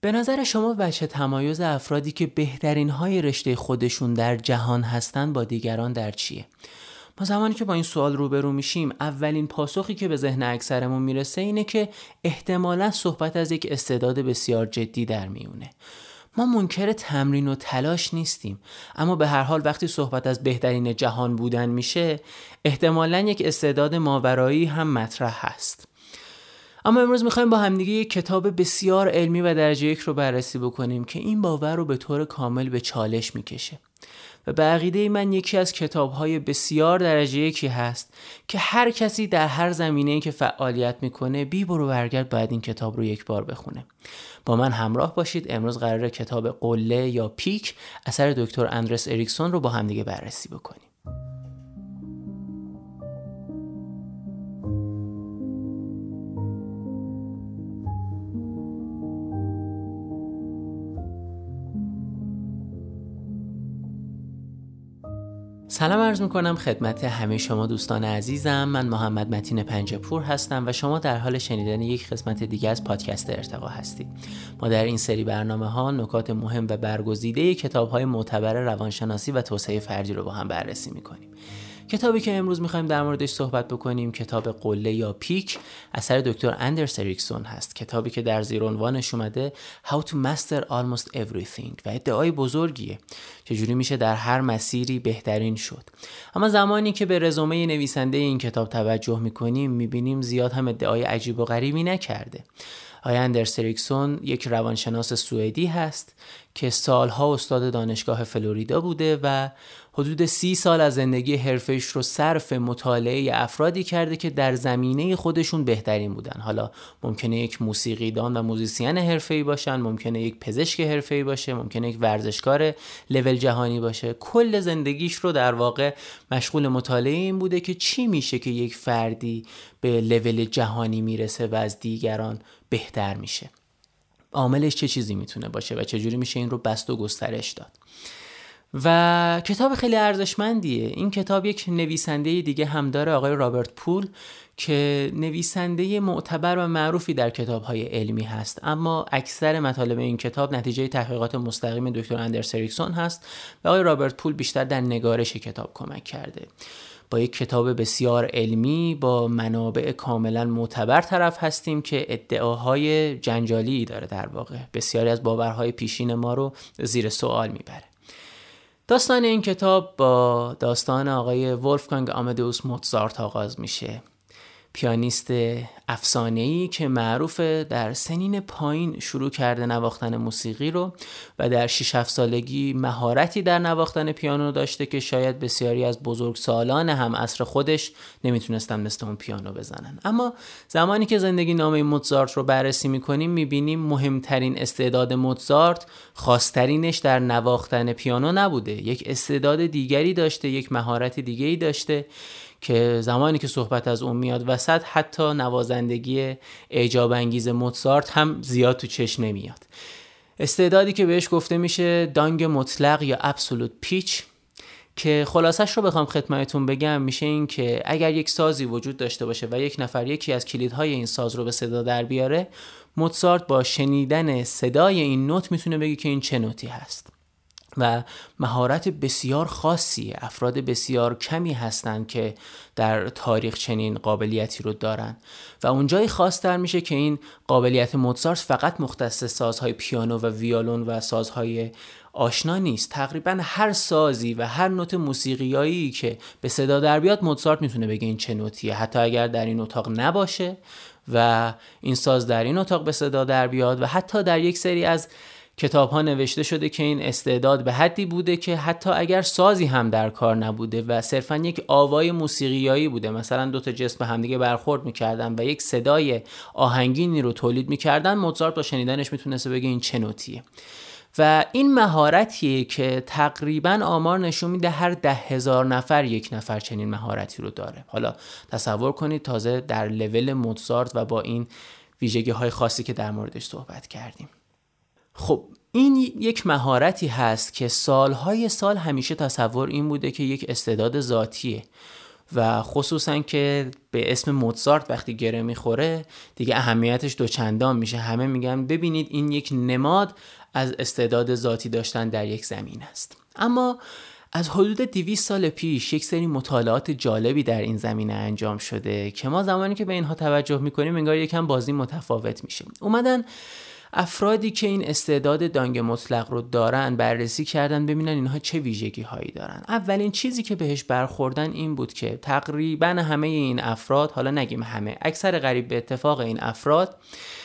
به نظر شما وجه تمایز افرادی که بهترین های رشته خودشون در جهان هستن با دیگران در چیه؟ ما زمانی که با این سوال روبرو میشیم اولین پاسخی که به ذهن اکثرمون میرسه اینه که احتمالاً صحبت از یک استعداد بسیار جدی در میونه. ما منکر تمرین و تلاش نیستیم، اما به هر حال وقتی صحبت از بهترین جهان بودن میشه احتمالاً یک استعداد ماورایی هم مطرح هست. اما امروز میخوایم با همدیگه یک کتاب بسیار علمی و درجه یک رو بررسی بکنیم که این باور رو به طور کامل به چالش میکشه و به عقیده من یکی از کتاب‌های بسیار درجه یکی هست که هر کسی در هر زمینه‌ای که فعالیت میکنه بی برو برگرد باید این کتاب رو یک بار بخونه. با من همراه باشید. امروز قراره کتاب قله یا پیک اثر دکتر اندرس اریکسون رو با همدیگه بررسی بکنیم. سلام عرض میکنم خدمت همه شما دوستان عزیزم. من محمد متین پنجه‌پور هستم و شما در حال شنیدن یک قسمت دیگه از پادکست ارتقا هستید. ما در این سری برنامه ها نکات مهم و برگزیده کتاب های معتبر روانشناسی و توسعه فردی رو با هم بررسی میکنیم. کتابی که امروز میخوایم در موردش صحبت بکنیم کتاب قله یا پیک اثر دکتر اندرس اریکسون هست. کتابی که در زیر عنوانش اومده How to Master Almost Everything و ادعای بزرگیه چجوری میشه در هر مسیری بهترین شد. اما زمانی که به رزومه نویسنده این کتاب توجه میکنیم میبینیم زیاد هم ادعای عجیب و غریبی نکرده. آقای اندرس اریکسون یک روانشناس سوئدی هست که سالها استاد دانشگاه فلوریدا بوده و حدود 30 سال از زندگی حرفه‌ایش رو صرف مطالعه افرادی کرده که در زمینه خودشون بهترین بودن. حالا ممکنه یک موسیقیدان و موزیسین حرفه‌ای باشن، ممکنه یک پزشک حرفه‌ای باشه، ممکنه یک ورزشکار لول جهانی باشه. کل زندگیش رو در واقع مشغول مطالعه این بوده که چی میشه که یک فردی به لول جهانی میرسه و از دیگران بهتر میشه. عاملش چه چیزی میتونه باشه و چجوری میشه این رو بست و گسترش داد. و کتاب خیلی ارزشمندیه. این کتاب یک نویسنده دیگه هم داره، آقای رابرت پول، که نویسنده معتبر و معروفی در کتاب‌های علمی هست، اما اکثر مطالب این کتاب نتیجه تحقیقات مستقیم دکتر اندرس اریکسون هست و آقای رابرت پول بیشتر در نگارش کتاب کمک کرده. با یک کتاب بسیار علمی با منابع کاملا معتبر طرف هستیم که ادعاهای جنجالی داره. در واقع بسیاری از باورهای پیشین ما رو زیر سوال میبره. داستان این کتاب با داستان آقای ولفگانگ آمادئوس موزارت آغاز میشه. پیانیست افسانه‌ای که معروفه در سنین پایین شروع کرده نواختن موسیقی رو و در 6-7 سالگی مهارتی در نواختن پیانو داشته که شاید بسیاری از بزرگسالان هم عصر خودش نمیتونستن مثل اون پیانو بزنن. اما زمانی که زندگی نامه موزارت رو بررسی میکنیم میبینیم مهمترین استعداد موزارت خاص‌ترینش در نواختن پیانو نبوده. یک استعداد دیگری داشته، یک مهارت دیگری داشته که زمانی که صحبت از اون میاد وسط حتی نوازندگی اعجاب انگیز موزارت هم زیاد تو چشم نمیاد. استعدادی که بهش گفته میشه دانگ مطلق یا ابسولوت پیچ، که خلاصش رو بخوام خدمتتون بگم میشه این که اگر یک سازی وجود داشته باشه و یک نفر یکی از کلیدهای این ساز رو به صدا در بیاره، موزارت با شنیدن صدای این نوت میتونه بگه که این چه نوتی هست. و مهارت بسیار خاصیه. افراد بسیار کمی هستن که در تاریخ چنین قابلیتی رو دارن و اونجای خاص تر میشه که این قابلیت موزارت فقط مختص سازهای پیانو و ویولون و سازهای آشنا نیست. تقریبا هر سازی و هر نوت موسیقیایی که به صدا در بیاد موزارت میتونه بگه این چه نوتیه، حتی اگر در این اتاق نباشه و این ساز در این اتاق به صدا در بیاد. و حتی در یک سری از کتاب ها نوشته شده که این استعداد به حدی بوده که حتی اگر سازی هم در کار نبوده و صرفا یک آوای موسیقیایی بوده، مثلا دو تا جسم به همدیگه برخورد میکردن و یک صدای آهنگینی رو تولید میکردن، موزارت با شنیدنش میتونسته بگه این چه نوتیه. و این مهارتیه که تقریبا آمار نشون میده هر 10,000 نفر یک نفر چنین مهارتی رو داره. حالا تصور کنید تازه در لول موزارت و با این ویژگی های خاصی که در موردش صحبت کردیم. خب این یک مهارتی هست که سالهای سال همیشه تصور این بوده که یک استعداد ذاتیه و خصوصا که به اسم موزارت وقتی گره میخوره دیگه اهمیتش دوچندان میشه. همه میگن ببینید این یک نماد از استعداد ذاتی داشتن در یک زمین است. اما از حدود 200 سال پیش یک سری مطالعات جالبی در این زمینه انجام شده که ما زمانی که به اینها توجه میکنیم انگار یکم بازی متفاوت میشه. اومدن افرادی که این استعداد دانگ مطلق رو دارن بررسی کردن ببینن اینها چه ویژگی هایی دارن. اولین چیزی که بهش برخوردن این بود که تقریبا همه این افراد، حالا نگیم همه، اکثر قریب به اتفاق این افراد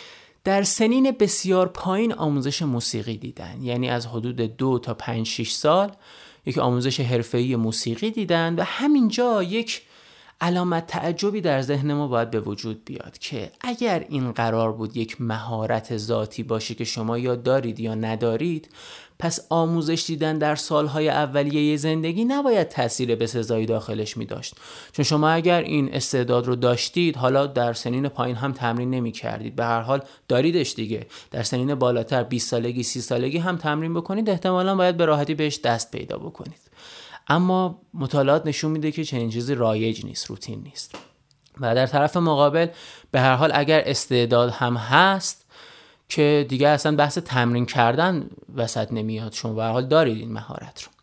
در سنین بسیار پایین آموزش موسیقی دیدن. یعنی از حدود 2 تا 5-6 سال یک آموزش حرفه‌ای موسیقی دیدن و همینجا یک علامت تعجبی در ذهن ما باید به وجود بیاد که اگر این قرار بود یک مهارت ذاتی باشه که شما یا دارید یا ندارید، پس آموزش دیدن در سالهای اولیه زندگی نباید تأثیر بسزایی داخلش می داشت. چون شما اگر این استعداد رو داشتید، حالا در سنین پایین هم تمرین نمی کردید، به هر حال داریدش دیگه، در سنین بالاتر 20 سالگی 30 سالگی هم تمرین بکنید، احتمالاً باید به راحتی بهش دست پیدا بکنید. اما مطالعات نشون میده که چنین چیزی رایج نیست، روتین نیست. و در طرف مقابل به هر حال اگر استعداد هم هست که دیگه اصلا بحث تمرین کردن وسط نمیاد، شما به هر حال دارید این مهارت رو.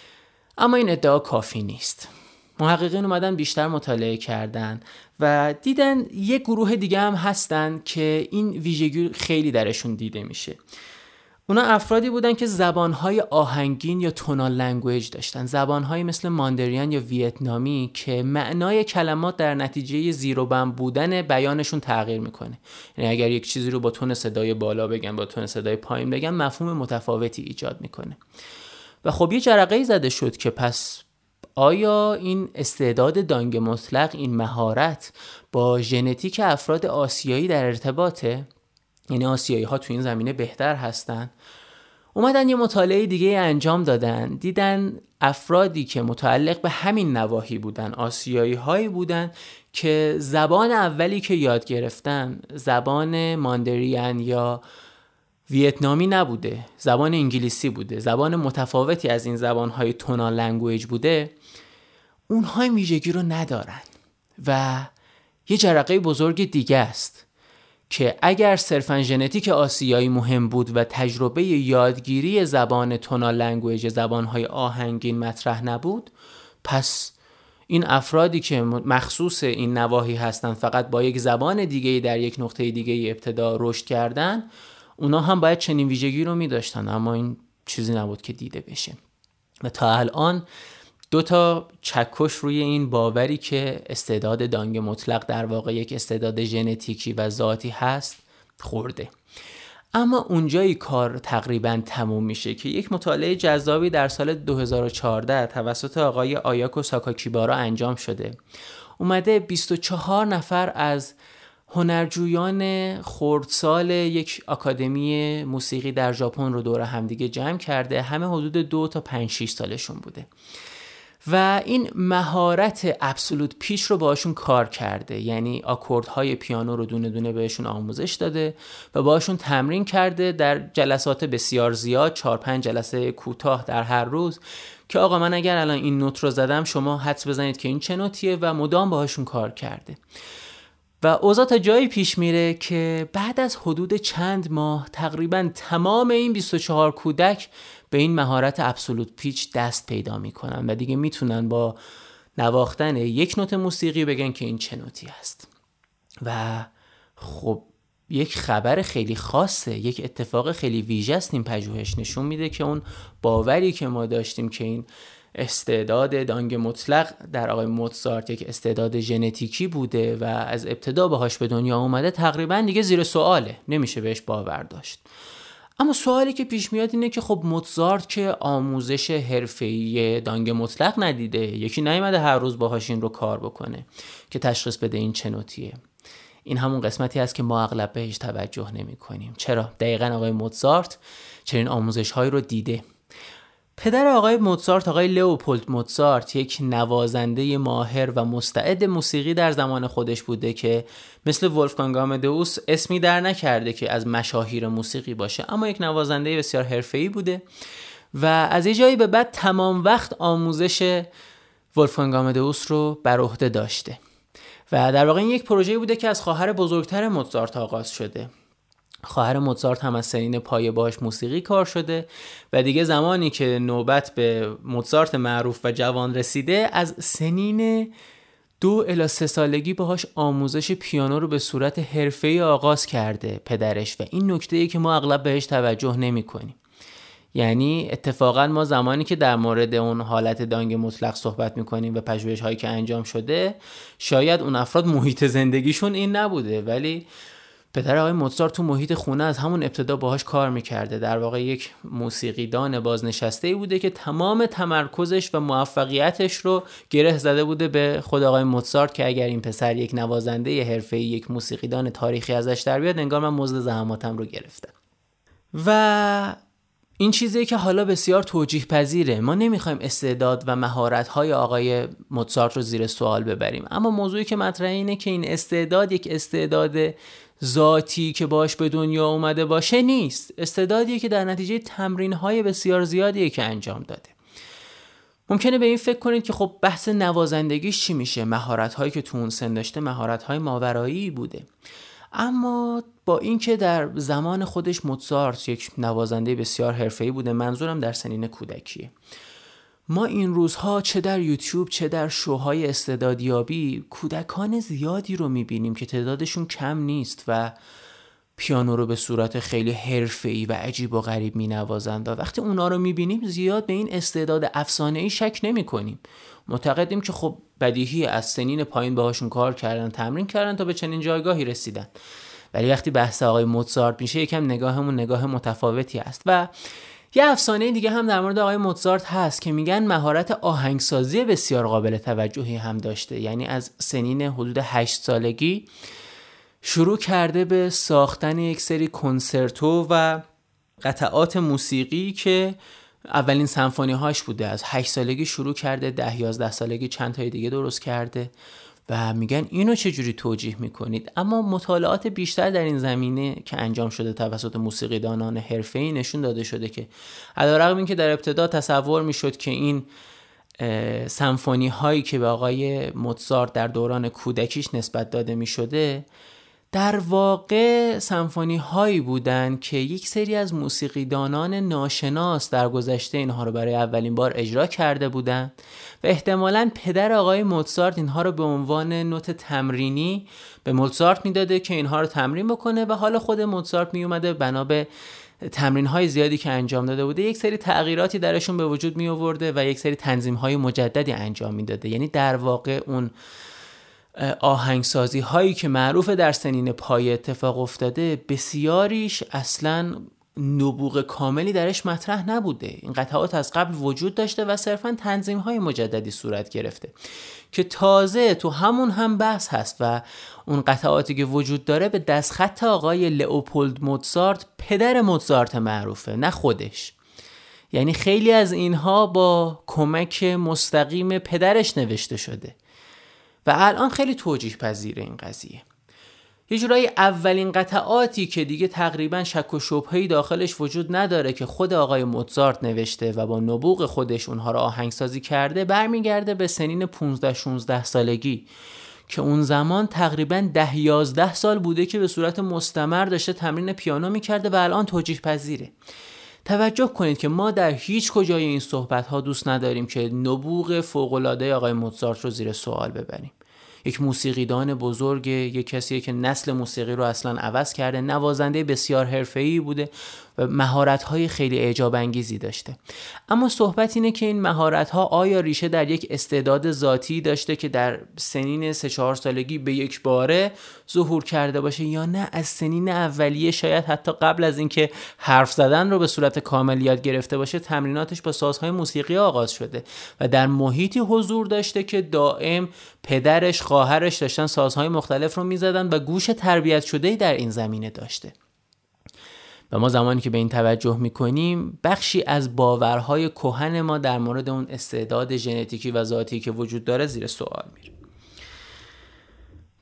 اما این ادعا کافی نیست. محققین اومدن بیشتر مطالعه کردن و دیدن یک گروه دیگه هم هستن که این ویژگی خیلی درشون دیده میشه. اونا افرادی بودن که زبانهای آهنگین یا تونال لنگویج داشتن، زبانهایی مثل ماندرین یا ویتنامی که معنای کلمات در نتیجه زیر و بم بودن بیانشون تغییر میکنه. یعنی اگر یک چیزی رو با تون صدای بالا بگن، با تون صدای پایین بگن، مفهوم متفاوتی ایجاد میکنه. و خب یه جرقه‌ای زده شد که پس آیا این استعداد دانگ مطلق، این مهارت با ژنتیک افراد آسیایی در ارتباطه؟ یعنی آسیایی ها تو این زمینه بهتر هستن؟ اومدن یه مطالعه دیگه انجام دادن، دیدن افرادی که متعلق به همین نواحی بودن، آسیایی هایی بودن که زبان اولی که یاد گرفتن زبان ماندرین یا ویتنامی نبوده، زبان انگلیسی بوده، زبان متفاوتی از این زبانهای تونال لنگویج بوده، اونها این ویژگی رو ندارن. و یه جرقه بزرگ دیگه است که اگر صرفاً ژنتیک آسیایی مهم بود و تجربه یادگیری زبان تونال لنگویج، زبانهای آهنگین مطرح نبود، پس این افرادی که مخصوص این نواحی هستن فقط با یک زبان دیگه در یک نقطه دیگه ابتدا رشد کردن، اونا هم باید چنین ویژگی رو می داشتن. اما این چیزی نبود که دیده بشه. و تا الان 2 تا چکش روی این باوری که استعداد دانگ مطلق در واقع یک استعداد ژنتیکی و ذاتی هست خورده. اما اونجایی کار تقریباً تموم میشه که یک مطالعه جذابی در سال 2014 توسط آقای آیاکو ساکاکیبارا انجام شده. اومده 24 نفر از هنرجویان خردسال یک آکادمی موسیقی در ژاپن رو دور همدیگه جمع کرده. همه حدود 2 تا 5-6 سالشون بوده و این مهارت ابسولوت پیچ رو باشون کار کرده. یعنی آکوردهای پیانو رو دونه دونه بهشون آموزش داده و باشون تمرین کرده در جلسات بسیار زیاد، 4-5 جلسه کوتاه در هر روز، که آقا من اگر الان این نوت رو زدم شما حدس بزنید که این چه نوتیه، و مدام باهاشون کار کرده. و اوضاع تا جایی پیش میره که بعد از حدود چند ماه تقریبا تمام این 24 کودک به این مهارت ابسولوت پیچ دست پیدا میکنن و دیگه میتونن با نواختن یک نوت موسیقی بگن که این چه نوتی است. و خب یک خبر خیلی خاصه، یک اتفاق خیلی ویژه است. این پژوهش نشون میده که اون باوری که ما داشتیم که این استعداد دانگ مطلق در آقای موزارت یک استعداد ژنتیکی بوده و از ابتدا باهاش به دنیا اومده، تقریبا دیگه زیر سواله، نمیشه بهش باور داشت. اما سوالی که پیش میاد اینه که خب موزارت که آموزش حرفه‌ای دانگ مطلق ندیده، یکی نیومده هر روز باهاش این رو کار بکنه که تشخیص بده این چه نوتیه. این همون قسمتی هست که ما اغلب بهش توجه نمی کنیم. چرا؟ دقیقاً آقای موزارت چنین آموزش‌هایی رو دیده. پدر آقای موزارت، آقای لئوپولد موزارت، یک نوازنده ماهر و مستعد موسیقی در زمان خودش بوده که مثل ولفگانگ آمادئوس اسمی در نکرده که از مشاهیر موسیقی باشه، اما یک نوازنده بسیار حرفه‌ای بوده و از یه جایی به بعد تمام وقت آموزش ولفگانگ آمادئوس رو بر عهده داشته و در واقع این یک پروژه‌ای بوده که از خواهر بزرگتر موزارت آغاز شده. خواهر موزارت هم از سنین پایه باهاش موسیقی کار شده و دیگه زمانی که نوبت به موزارت معروف و جوان رسیده از سنین 2 الی 3 سالگی باهاش آموزش پیانو رو به صورت حرفه‌ای آغاز کرده پدرش و این نکته‌ای که ما اغلب بهش توجه نمی‌کنیم. یعنی اتفاقا ما زمانی که در مورد اون حالت دانگ مطلق صحبت میکنیم و پژوهش‌هایی که انجام شده شاید اون افراد محیط زندگیشون این نبوده، ولی پدر آقای موزارت تو محیط خونه از همون ابتدا باهاش کار میکرده. در واقع یک موسیقیدان بازنشسته‌ای بوده که تمام تمرکزش و موفقیتش رو گره زده بوده به خود آقای موزارت که اگر این پسر یک نوازنده حرفه‌ای، یک موسیقیدان تاریخی ازش در بیاد انگار من مزد زحماتم رو گرفتم. و این چیزیه که حالا بسیار توجیه پذیره. ما نمیخوایم استعداد و مهارت‌های آقای موزارت رو زیر سوال ببریم، اما موضوعی که مطرحه اینه که این استعداد یک استعداد ذاتی که باش به دنیا اومده باشه نیست. استعدادیه که در نتیجه تمرین‌های بسیار زیادیه که انجام داده. ممکنه به این فکر کنید که خب بحث نوازندگیش چی میشه؟ مهارت‌هایی که تو اون سن داشته مهارت‌های ماورایی بوده. اما با اینکه در زمان خودش موزارت یک نوازنده بسیار حرفه‌ای بوده، منظورم در سنین کودکیه، ما این روزها چه در یوتیوب چه در شوهای استعدادیابی کودکان زیادی رو میبینیم که تعدادشون کم نیست و پیانو رو به صورت خیلی حرفه‌ای و عجیب و غریب مینوازند و وقتی اونا رو میبینیم زیاد به این استعداد افسانه‌ای شک نمی‌کنیم. معتقدیم که خب بدیهی از سنین پایین باهاشون کار کردن، تمرین کردن تا به چنین جایگاهی رسیدن. ولی وقتی بحث آقای موزارت میشه یکم نگاهمون نگاه متفاوتی است. و یه افسانه دیگه هم در مورد آقای موزارت هست که میگن مهارت آهنگسازی بسیار قابل توجهی هم داشته. یعنی از سنین حدود 8 سالگی شروع کرده به ساختن یک سری کنسرتو و قطعات موسیقی که اولین سمفونی هاش بوده. از 8 سالگی شروع کرده، 10-11 سالگی چند تای دیگه درست کرده و میگن اینو چجوری توجیه میکنید؟ اما مطالعات بیشتر در این زمینه که انجام شده توسط موسیقیدانان حرفه‌ای نشون داده شده که علیرغم اینکه در ابتدا تصور میشد که این سمفونی هایی که به آقای موزارت در دوران کودکیش نسبت داده میشده در واقع سمفونی هایی بودن که یک سری از موسیقیدانان ناشناس در گذشته اینها رو برای اولین بار اجرا کرده بودن و احتمالاً پدر آقای موزارت اینها رو به عنوان نوت تمرینی به موزارت میداده که اینها رو تمرین بکنه و حالا خود موزارت می اومده بنا به تمرین های زیادی که انجام داده بوده یک سری تغییراتی درشون به وجود می آورده و یک سری تنظیم های مجددی انجام میداده. یعنی در واقع اون آهنگسازی هایی که معروف در سنین پایه اتفاق افتاده بسیاریش اصلا نبوغ کاملی درش مطرح نبوده. این قطعات از قبل وجود داشته و صرفا تنظیم های مجددی صورت گرفته که تازه تو همون هم بحث هست و اون قطعاتی که وجود داره به دستخط آقای لئوپولد موزارت پدر موزارت معروفه، نه خودش. یعنی خیلی از اینها با کمک مستقیم پدرش نوشته شده و الان خیلی توجیه پذیره این قضیه. یه جورایی اولین قطعاتی که دیگه تقریبا شک و شبهه‌ای داخلش وجود نداره که خود آقای موزارت نوشته و با نبوغ خودش اونها رو آهنگسازی کرده برمیگرده به سنین 15-16 سالگی که اون زمان تقریبا 10-11 سال بوده که به صورت مستمر داشته تمرین پیانو میکرده و الان توجیه پذیره. توجه کنید که ما در هیچ کجای این صحبت‌ها دوست نداریم که نبوغ فوق‌العاده آقای موزارت رو زیر سوال ببریم. یک موسیقیدان بزرگ، یک کسیه که نسل موسیقی رو اصلا عوض کرده، نوازنده بسیار حرفه‌ای بوده و مهارت‌های خیلی اعجاب انگیزی داشته. اما صحبت اینه که این مهارت‌ها آیا ریشه در یک استعداد ذاتی داشته که در سنین 3-4 سالگی به یک باره ظهور کرده باشه یا نه از سنین اولیه، شاید حتی قبل از اینکه حرف زدن رو به صورت کامل یاد گرفته باشه تمریناتش با سازهای موسیقی آغاز شده و در محیطی حضور داشته که دائم پدرش، خواهرش داشتن سازهای مختلف رو میزدن و گوش تربیت شده‌ای در این زمینه داشته. و ما زمانی که به این توجه میکنیم بخشی از باورهای کهن ما در مورد اون استعداد ژنتیکی و ذاتی که وجود داره زیر سوال میره.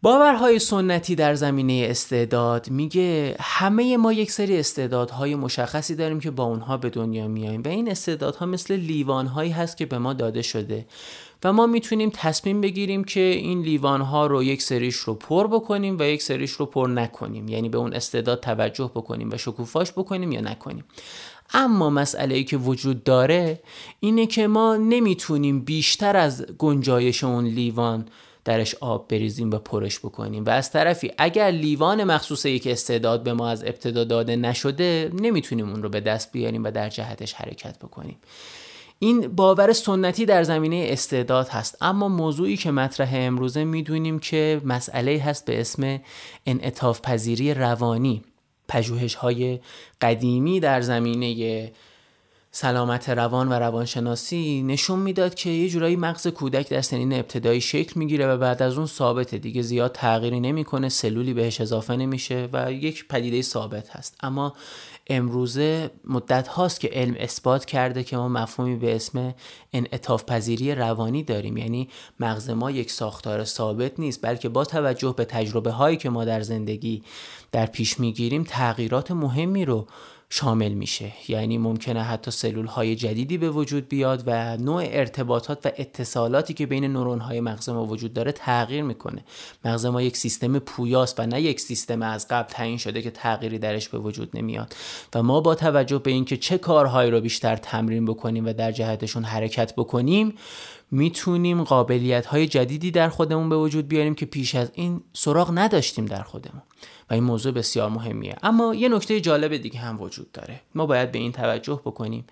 باورهای سنتی در زمینه استعداد میگه همه ما یک سری استعدادهای مشخصی داریم که با اونها به دنیا میاییم و این استعدادها مثل لیوانهایی هست که به ما داده شده و ما میتونیم تصمیم بگیریم که این لیوانها رو یک سریش رو پر بکنیم و یک سریش رو پر نکنیم، یعنی به اون استعداد توجه بکنیم و شکوفاش بکنیم یا نکنیم. اما مسئله‌ای که وجود داره اینه که ما نمیتونیم بیشتر از گنجایش اون لیوان درش آب بریزیم و پرش بکنیم و از طرفی اگر لیوان مخصوص یک استعداد به ما از ابتدا داده نشده نمیتونیم اون رو به دست بیاریم و در جهتش حرکت بکنیم. این باور سنتی در زمینه استعداد هست، اما موضوعی که مطرح امروزه میدونیم که مسئله هست به اسم انعطاف پذیری روانی. پژوهش‌های قدیمی در زمینه سلامت روان و روانشناسی نشون میداد که یه جورایی مغز کودک در سنین ابتدایی شکل میگیره و بعد از اون ثابته، دیگه زیاد تغییری نمیکنه، سلولی بهش اضافه نمیشه و یک پدیده ثابت هست. اما امروزه مدت هاست که علم اثبات کرده که ما مفهومی به اسم انعطاف پذیری روانی داریم، یعنی مغز ما یک ساختار ثابت نیست، بلکه با توجه به تجربه هایی که ما در زندگی در پیش میگیریم تغییرات مهمی رو شامل میشه. یعنی ممکنه حتی سلول های جدیدی به وجود بیاد و نوع ارتباطات و اتصالاتی که بین نورون های مغز ما وجود داره تغییر میکنه. مغز ما یک سیستم پویاست و نه یک سیستم از قبل تعیین شده که تغییری درش به وجود نمیاد و ما با توجه به اینکه چه کارهایی رو بیشتر تمرین بکنیم و در جهتشون حرکت بکنیم میتونیم قابلیت های جدیدی در خودمون به وجود بیاریم که پیش از این سراغ نداشتیم در خودمون و این موضوع بسیار مهمیه. اما یه نکته جالب دیگه هم وجود داره. ما باید به این توجه بکنیم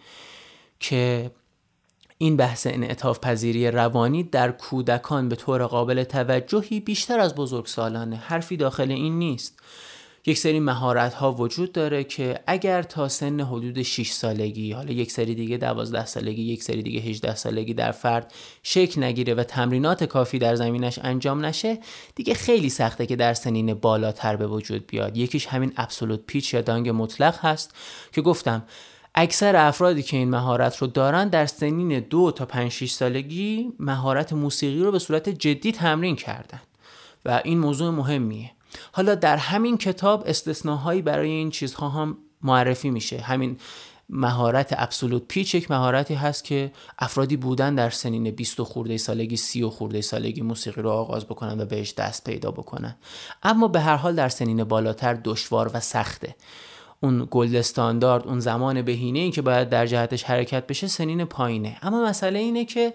که این بحث انعطاف پذیری روانی در کودکان به طور قابل توجهی بیشتر از بزرگسالانه. حرفی داخل این نیست. یک سری مهارت ها وجود داره که اگر تا سن حدود 6 سالگی، حالا یک سری دیگه 12 سالگی، یک سری دیگه 18 سالگی در فرد شکل نگیره و تمرینات کافی در زمینش انجام نشه، دیگه خیلی سخته که در سنین بالاتر به وجود بیاد. یکیش همین ابسولوت پیچ یا دانگ مطلق هست که گفتم اکثر افرادی که این مهارت رو دارن در سنین 2 تا 5-6 سالگی مهارت موسیقی رو به صورت جدی تمرین کردن و این موضوع مهمیه. حالا در همین کتاب استثناهایی برای این چیزها هم معرفی میشه. همین مهارت ابسولوت پیچ یک مهارتی هست که افرادی بودن در سنین 20 خورده سالگی، 30 خورده سالگی موسیقی رو آغاز بکنن و بهش دست پیدا بکنن، اما به هر حال در سنین بالاتر دشوار و سخته. اون گلد استاندارد، اون زمان بهینه‌ای که باید در جهتش حرکت بشه سنین پایینه. اما مسئله اینه که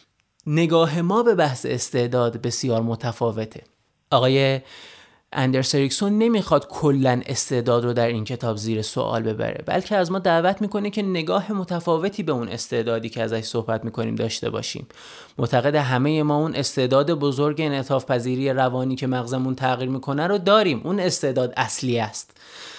نگاه ما به بحث استعداد بسیار متفاوته. آقای اندرس اریکسون نمیخواد کلن استعداد رو در این کتاب زیر سوال ببره، بلکه از ما دعوت میکنه که نگاه متفاوتی به اون استعدادی که ازش صحبت میکنیم داشته باشیم. معتقد همه ما اون استعداد بزرگ انعطاف پذیری روانی که مغزمون تغییر میکنه رو داریم. اون استعداد اصلی است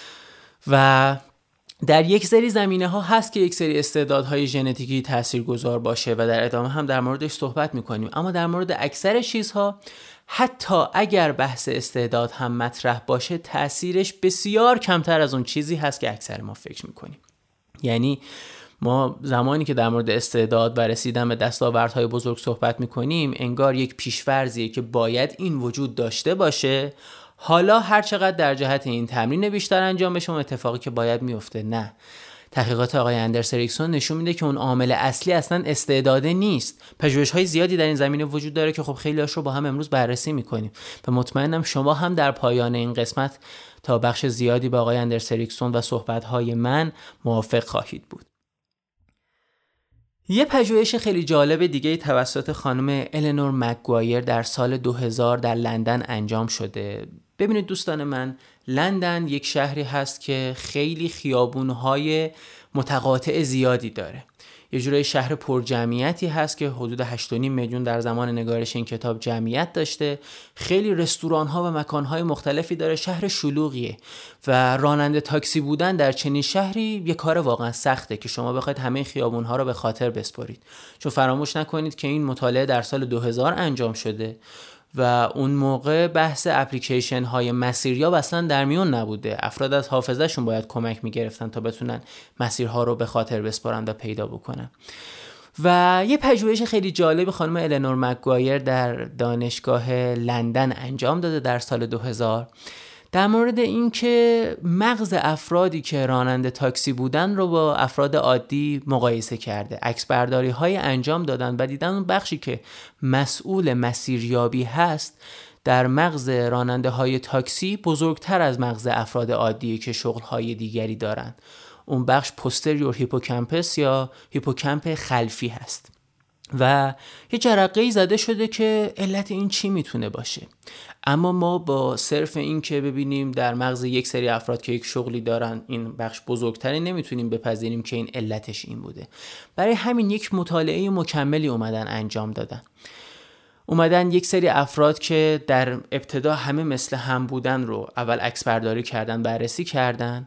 و در یک سری زمینه ها هست که یک سری استعدادهای ژنتیکی تاثیرگذار باشه و در ادامه هم در موردش صحبت میکنیم. اما در مورد اکثر چیزها حتی اگر بحث استعداد هم مطرح باشه تأثیرش بسیار کمتر از اون چیزی هست که اکثر ما فکر میکنیم. یعنی ما زمانی که در مورد استعداد و رسیدن به دستاوردهای بزرگ صحبت میکنیم انگار یک پیش‌فرضیه که باید این وجود داشته باشه، حالا هر چقدر در جهت این تمرین بیشتر انجام بشه اون اتفاقی که باید میفته. نه، تحقیقات آقای اندرس اریکسون نشون میده که اون عامل اصلی اصلا استعداده نیست. پژوهش‌های زیادی در این زمینه وجود داره که خب خیلی‌هاش رو با هم امروز بررسی می‌کنیم و مطمئنم شما هم در پایان این قسمت تا بخش زیادی با آقای اندرس اریکسون و صحبت‌های من موافق خواهید بود. یه پژوهش خیلی جالب دیگه توسط خانم النور مکگوایر در سال 2000 در لندن انجام شده. ببینید دوستان من، لندن یک شهری هست که خیلی خیابون‌های متقاطع زیادی داره. یه جورای شهر پرجمعیتی هست که حدود 8.5 میلیون در زمان نگارش این کتاب جمعیت داشته. خیلی رستوران‌ها و مکان‌های مختلفی داره. شهر شلوغیه و راننده تاکسی بودن در چنین شهری یه کار واقعا سخته که شما بخواید همه خیابون‌ها رو به خاطر بسپارید. چون فراموش نکنید که این مطالعه در سال 2000 انجام شده و اون موقع بحث اپلیکیشن های مسیریاب اصلا در میون نبوده. افراد از حافظه‌شون باید کمک میگرفتن تا بتونن مسیرها رو به خاطر بسپارن و پیدا بکنن. و یه پژوهش خیلی جالب خانم النور مکگوایر در دانشگاه لندن انجام داده در سال 2000 در مورد این که مغز افرادی که راننده تاکسی بودن رو با افراد عادی مقایسه کرده. عکس برداری های انجام دادن و دیدن اون بخشی که مسئول مسیریابی هست در مغز راننده های تاکسی بزرگتر از مغز افراد عادی که شغل های دیگری دارن. اون بخش پوستریور هیپوکامپس یا هیپوکامپ خلفی هست و یه جرقه‌ای زده شده که علت این چی میتونه باشه. اما ما با صرف این که ببینیم در مغز یک سری افراد که یک شغلی دارن این بخش بزرگتره نمیتونیم بپذیریم که این علتش این بوده. برای همین یک مطالعه مکملی اومدن انجام دادن. اومدن یک سری افراد که در ابتدا همه مثل هم بودن رو اول عکس برداری کردن، بررسی کردن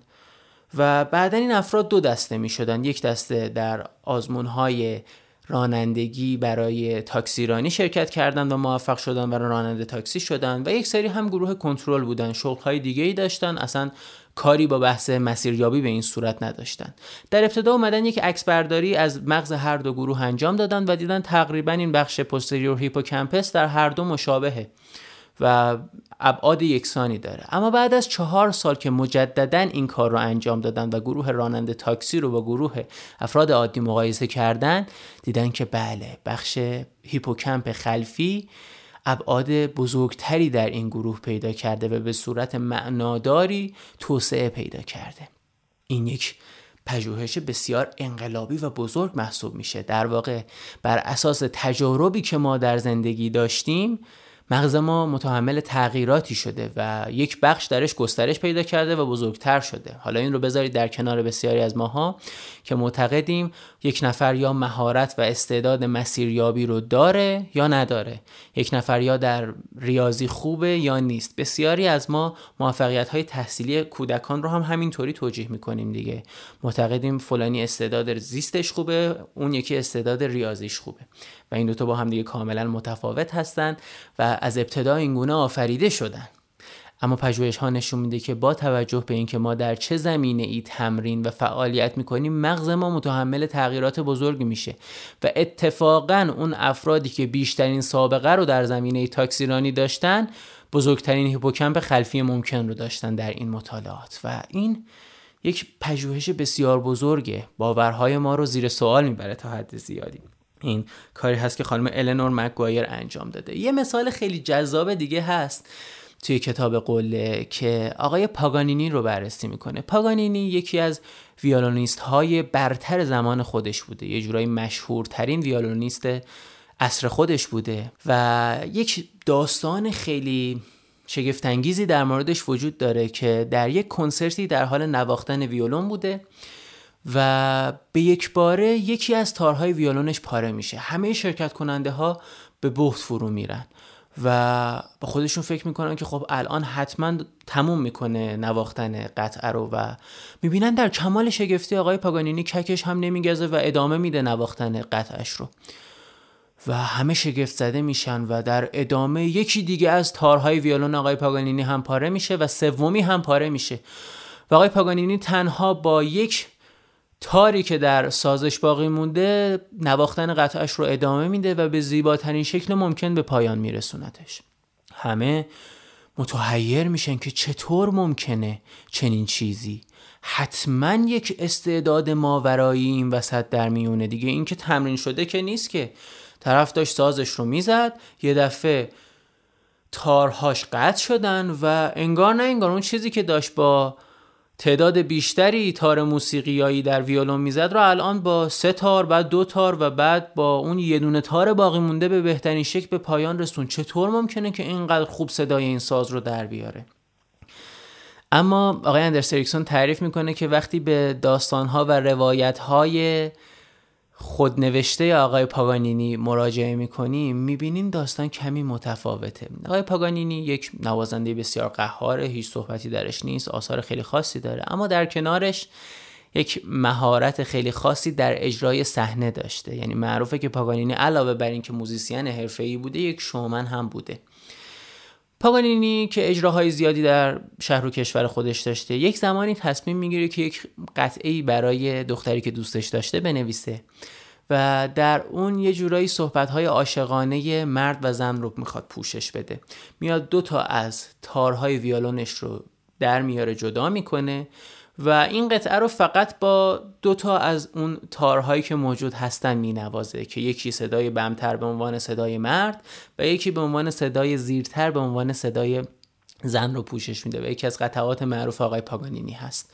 و بعدن این افراد دو دسته می شدن. یک دسته در آزمون‌های رانندگی برای تاکسیرانی شرکت کردن و موفق شدن و راننده تاکسی شدن و یک سری هم گروه کنترل بودن، شغل‌های دیگه‌ای داشتن، اصلا کاری با بحث مسیریابی به این صورت نداشتن. در ابتدا اومدن یک عکس برداری از مغز هر دو گروه انجام دادن و دیدن تقریبا این بخش پوستریور هیپوکامپس در هر دو مشابهه و ابعاد یکسانی داره. اما بعد از 4 سال که مجددا این کار رو انجام دادن و گروه راننده تاکسی رو با گروه افراد عادی مقایسه کردن، دیدن که بله، بخش هیپوکامپ خلفی ابعاد بزرگتری در این گروه پیدا کرده و به صورت معناداری توسعه پیدا کرده. این یک پژوهش بسیار انقلابی و بزرگ محسوب میشه. در واقع بر اساس تجاربی که ما در زندگی داشتیم مغز ما متحمل تغییراتی شده و یک بخش درش گسترش پیدا کرده و بزرگتر شده. حالا این رو بذارید در کنار بسیاری از ماها که معتقدیم یک نفر یا مهارت و استعداد مسیریابی رو داره یا نداره، یک نفر یا در ریاضی خوبه یا نیست. بسیاری از ما موفقیت‌های تحصیلی کودکان رو هم همینطوری توجیه می‌کنیم دیگه. معتقدیم فلانی استعداد زیستش خوبه، اون یکی استعداد ریاضیش خوبه و این دوتا با هم دیگه کاملا متفاوت هستن و از ابتدا این گونه آفریده شدن. اما پژوهش ها نشون میده که با توجه به اینکه ما در چه زمینه ای تمرین و فعالیت میکنیم مغز ما متحمل تغییرات بزرگی میشه و اتفاقا اون افرادی که بیشترین سابقه رو در زمینه تاکسیرانی داشتن بزرگترین هیپوکامپ خلفی ممکن رو داشتن در این مطالعات و این یک پژوهش بسیار بزرگه. باورهای ما رو زیر سوال میبره تا حد زیادی. این کاری هست که خانم النور مکگوایر انجام داده. یه مثال خیلی جذاب دیگه هست توی کتاب قله که آقای پاگانینی رو بررسی میکنه. پاگانینی یکی از ویولونیست های برتر زمان خودش بوده، یه جورایی مشهورترین ویولونیست عصر خودش بوده و یک داستان خیلی شگفت‌انگیزی در موردش وجود داره که در یک کنسرتی در حال نواختن ویولون بوده و به یک باره یکی از تارهای ویولونش پاره میشه. همه شرکت کننده ها به بهت فرو میرن و با خودشون فکر میکنن که خب الان حتما تموم میکنه نواختن قطعه رو و میبینن در کمال شگفتی آقای پاگانینی ککش هم نمیگزه و ادامه میده نواختن قطعش رو و همه شگفت زده میشن و در ادامه یکی دیگه از تارهای ویولون آقای پاگانینی هم پاره میشه و سومی هم پاره میشه و آقای پاگانینی تنها با یک تاری که در سازش باقی مونده نواختن قطعش رو ادامه میده و به زیباترین شکل ممکن به پایان میرسوندش. همه متحیر میشن که چطور ممکنه چنین چیزی؟ حتما یک استعداد ماورایی این وسط در میونه دیگه. این که تمرین شده که نیست که. طرف داشت سازش رو میزد، یه دفعه تارهاش قطع شدن و انگار نه انگار اون چیزی که داشت با تعداد بیشتری تار موسیقیایی در ویولون میزد رو الان با 3 تار، بعد 2 تار و بعد با اون یه دونه تار باقی مونده به بهترین شکل به پایان رسون. چطور ممکنه که اینقدر خوب صدای این ساز رو در بیاره؟ اما آقای اندرس اریکسون تعریف میکنه که وقتی به داستانها و روایتهای خودنوشته آقای پاگانینی مراجعه میکنیم میبینیم داستان کمی متفاوته. آقای پاگانینی یک نوازنده بسیار قهاره، هیچ صحبتی درش نیست، آثار خیلی خاصی داره، اما در کنارش یک مهارت خیلی خاصی در اجرای صحنه داشته. یعنی معروفه که پاگانینی علاوه بر این که موزیسین حرفه‌ای بوده یک شومن هم بوده. پاگانینی که اجراهای زیادی در شهر و کشور خودش داشته یک زمانی تصمیم میگیره که یک قطعه‌ای برای دختری که دوستش داشته بنویسه و در اون یه جورایی صحبت‌های عاشقانه مرد و زن رو میخواد پوشش بده. میاد 2 از تارهای ویولونش رو در میاره، جدا میکنه و این قطعه رو فقط با 2 از اون تارهایی که موجود هستن مینوازه که یکی صدای بمتر به عنوان صدای مرد و یکی به عنوان صدای زیرتر به عنوان صدای زن رو پوشش میده و یکی از قطعات معروف آقای پاگانینی هست.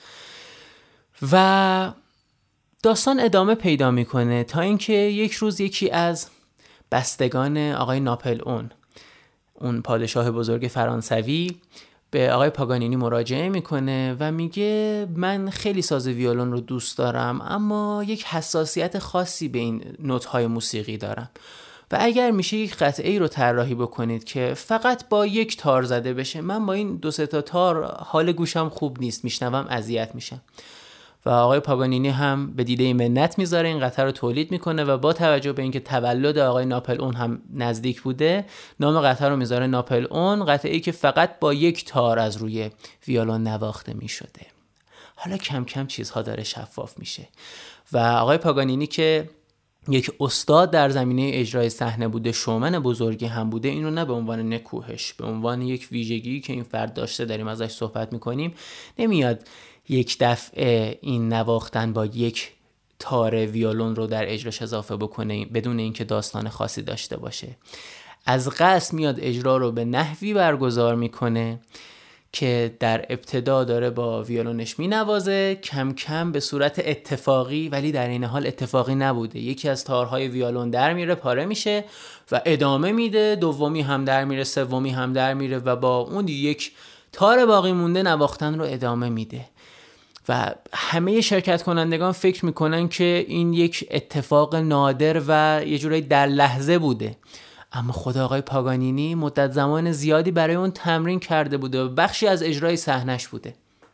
و داستان ادامه پیدا میکنه تا اینکه یک روز یکی از بستگان آقای ناپل اون پادشاه بزرگ فرانسوی به آقای پاگانینی مراجعه میکنه و میگه من خیلی ساز ویولون رو دوست دارم اما یک حساسیت خاصی به این نوت‌های موسیقی دارم و اگر میشه یک قطعه ای رو طراحی بکنید که فقط با 1 تار زده بشه، من با این 2-3 تار حال گوشم خوب نیست، میشنوم اذیت میشم. و آقای پاگانینی هم به دیده منت میذاره، این قطعه رو تولید میکنه و با توجه به اینکه تولد آقای ناپل هم نزدیک بوده، نام قطعه رو میذاره ناپل قطعه‌ای که فقط با 1 تار از روی ویولون نواخته میشده. حالا کم کم چیزها داره شفاف میشه و آقای پاگانینی که یک استاد در زمینه اجرای صحنه بوده، شومن بزرگی هم بوده، اینو نه به عنوان نکوهش، به عنوان یک ویژگی که این فرد داشته داریم ازش صحبت میکنیم، نمیاد یک دفعه این نواختن با 1 تار ویولون رو در اجراش اضافه بکنه بدون اینکه داستان خاصی داشته باشه. از قصد میاد اجرا رو به نحوی برگزار میکنه که در ابتدا داره با ویولونش مینوازه، کم کم به صورت اتفاقی، ولی در این حال اتفاقی نبوده، یکی از تارهای ویولون در میره، پاره میشه و ادامه میده، دومی هم در میره، سومی هم در میره و با اون 1 تار باقی مونده نواختن رو ادامه میده. و همه شرکت کنندگان فکر میکنن که این یک اتفاق نادر و یه جورایی در لحظه بوده، اما خود آقای پاگانینی مدت زمان زیادی برای اون تمرین کرده بوده و بخشی از اجرای صحنش بوده.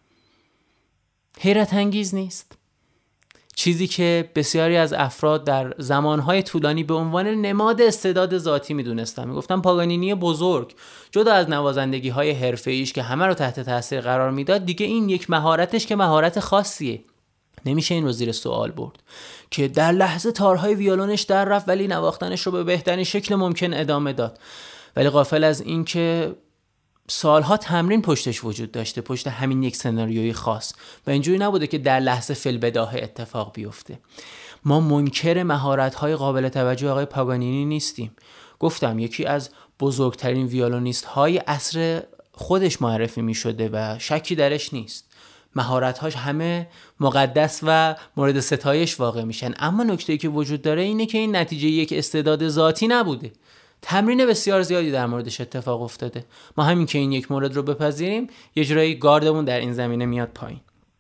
حیرت انگیز نیست؟ چیزی که بسیاری از افراد در زمانهای طولانی به عنوان نماد استعداد ذاتی میدونستن. میگفتن پاگانینی بزرگ جدا از نوازندگی‌های حرفه‌ایش که همه رو تحت تاثیر قرار میداد، دیگه این یک مهارتش که مهارت خاصیه، نمیشه این رو زیر سوال برد که در لحظه تارهای ویولونش در رفت ولی نواختنش رو به بهترین شکل ممکن ادامه داد، ولی غافل از این که سالها تمرین پشتش وجود داشته، پشت همین یک سناریوی خاص، و اینجوری نبوده که در لحظه فی‌البداهه اتفاق بیفته. ما منکر مهارت‌های قابل توجه آقای پاگانینی نیستیم. گفتم یکی از بزرگترین ویولونیست‌های عصر خودش معرفی می‌شده و شکی درش نیست. مهارت‌هاش همه مقدس و مورد ستایش واقع میشن، اما نکته‌ای که وجود داره اینه که این نتیجه یک استعداد ذاتی نبوده. تمرین بسیار زیادی در موردش اتفاق افتاده. ما همین که این یک مورد رو بپذیریم، یه جورایی گاردمون در این زمینه میاد پایین.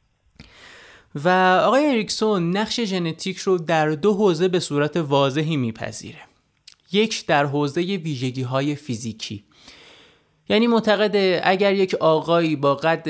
و آقای اریکسون نقش ژنتیک رو در 2 حوزه به صورت واضحی میپذیره. یک در حوزه ویژگی‌های فیزیکی، یعنی معتقده اگر یک آقایی با قد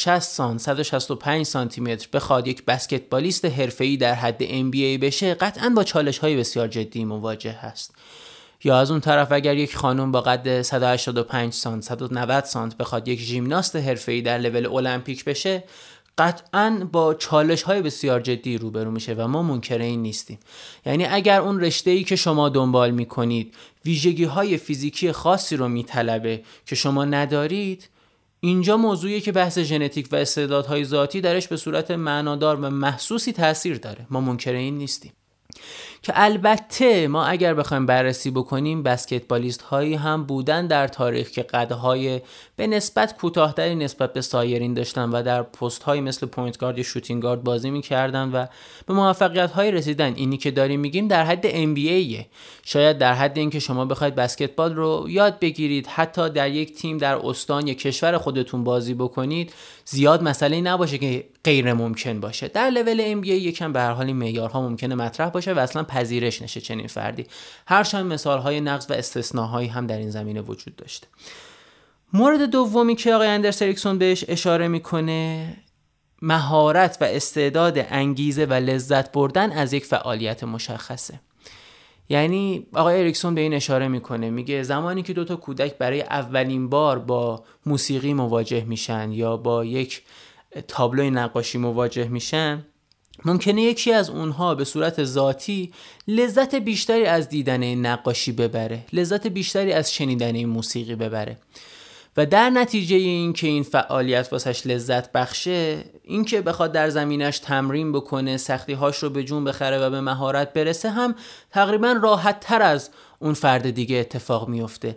165 سانتی متر بخواد یک بسکتبالیست حرفه‌ای در حد NBA بشه، قطعاً با چالش‌های بسیار جدی مواجه هست. یا از اون طرف اگر یک خانم با قد 185 سانت 190 سانت بخواد یک ژیمناست حرفه‌ای در لول المپیک بشه، قطعاً با چالش‌های بسیار جدی روبرو میشه و ما منکر این نیستیم. یعنی اگر اون رشته‌ای که شما دنبال میکنید ویژگی‌های فیزیکی خاصی رو میطلبه که شما ندارید، اینجا موضوعیه که بحث ژنتیک و استعدادهای ذاتی درش به صورت معنادار و محسوسی تاثیر داره. ما منکر این نیستیم. که البته ما اگر بخوایم بررسی بکنیم، بسکتبالیست هایی هم بودن در تاریخ که قدهای به نسبت کوتاه‌تری نسبت به سایرین داشتن و در پست های مثل پوینت گارد یا شوتینگ گارد بازی می‌کردن و به موفقیت های رسیدن. اینی که داریم میگیم در حد NBA، شاید در حد اینکه شما بخواید بسکتبال رو یاد بگیرید، حتی در یک تیم در استان یا کشور خودتون بازی بکنید، زیاد مسئله نباشه که غیر ممکن باشه. در لول NBA یکم به هر حال این معیارها ممکنه مطرح باشه و اصلا پذیرش نشه چنین فردی، هرچند مثالهای نقض و استثناهایی هم در این زمینه وجود داشته. مورد دومی که آقای اندرس اریکسون بهش اشاره میکنه، مهارت و استعداد انگیزه و لذت بردن از یک فعالیت مشخصه. یعنی آقای اریکسون به این اشاره میکنه، میگه زمانی که 2 کودک برای اولین بار با موسیقی مواجه میشن یا با یک تابلوی نقاشی مواجه میشن، ممکنه یکی از اونها به صورت ذاتی لذت بیشتری از دیدن این نقاشی ببره، لذت بیشتری از شنیدن این موسیقی ببره و در نتیجه این که این فعالیت واسش لذت بخشه، این که بخواد در زمینش تمرین بکنه، سختی‌هاش رو به جون بخره و به مهارت برسه هم تقریبا راحت تر از اون فرد دیگه اتفاق میفته.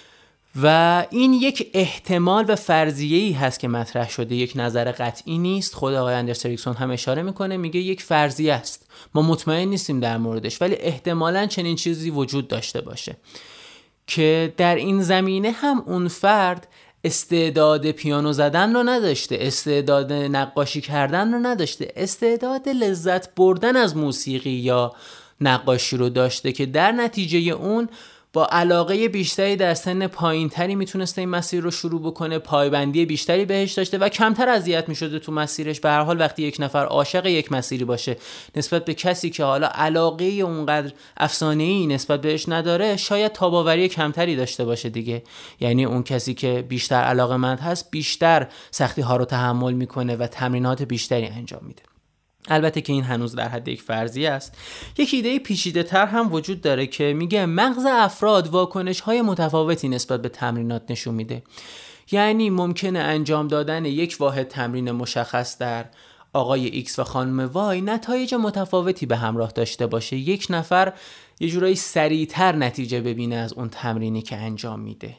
و این یک احتمال و فرضیه‌ای هست که مطرح شده، یک نظر قطعی نیست. خود آقای اندرس اریکسون هم اشاره میکنه، میگه یک فرضیه است، ما مطمئن نیستیم در موردش، ولی احتمالاً چنین چیزی وجود داشته باشه که در این زمینه هم اون فرد استعداد پیانو زدن رو نداشته، استعداد نقاشی کردن رو نداشته، استعداد لذت بردن از موسیقی یا نقاشی رو داشته که در نتیجه اون با علاقه بیشتری در سن پایینتری میتونسته این مسیر رو شروع بکنه، پایبندی بیشتری بهش داشته و کمتر اذیت میشده تو مسیرش. به هر حال وقتی یک نفر عاشق یک مسیری باشه نسبت به کسی که حالا علاقه اونقدر افسانه‌ای نسبت بهش نداره، شاید تاباوری کمتری داشته باشه دیگه. یعنی اون کسی که بیشتر علاقه‌مند هست بیشتر سختی ها رو تحمل میکنه و تمرینات بیشتری انجام میده. البته که این هنوز در حد یک فرضیه است. یک ایده پیچیده تر هم وجود داره که میگه مغز افراد واکنش های متفاوتی نسبت به تمرینات نشون میده. یعنی ممکنه انجام دادن یک واحد تمرین مشخص در آقای ایکس و خانم وای نتایج متفاوتی به همراه داشته باشه. یک نفر یه جورایی سریعتر نتیجه ببینه از اون تمرینی که انجام میده.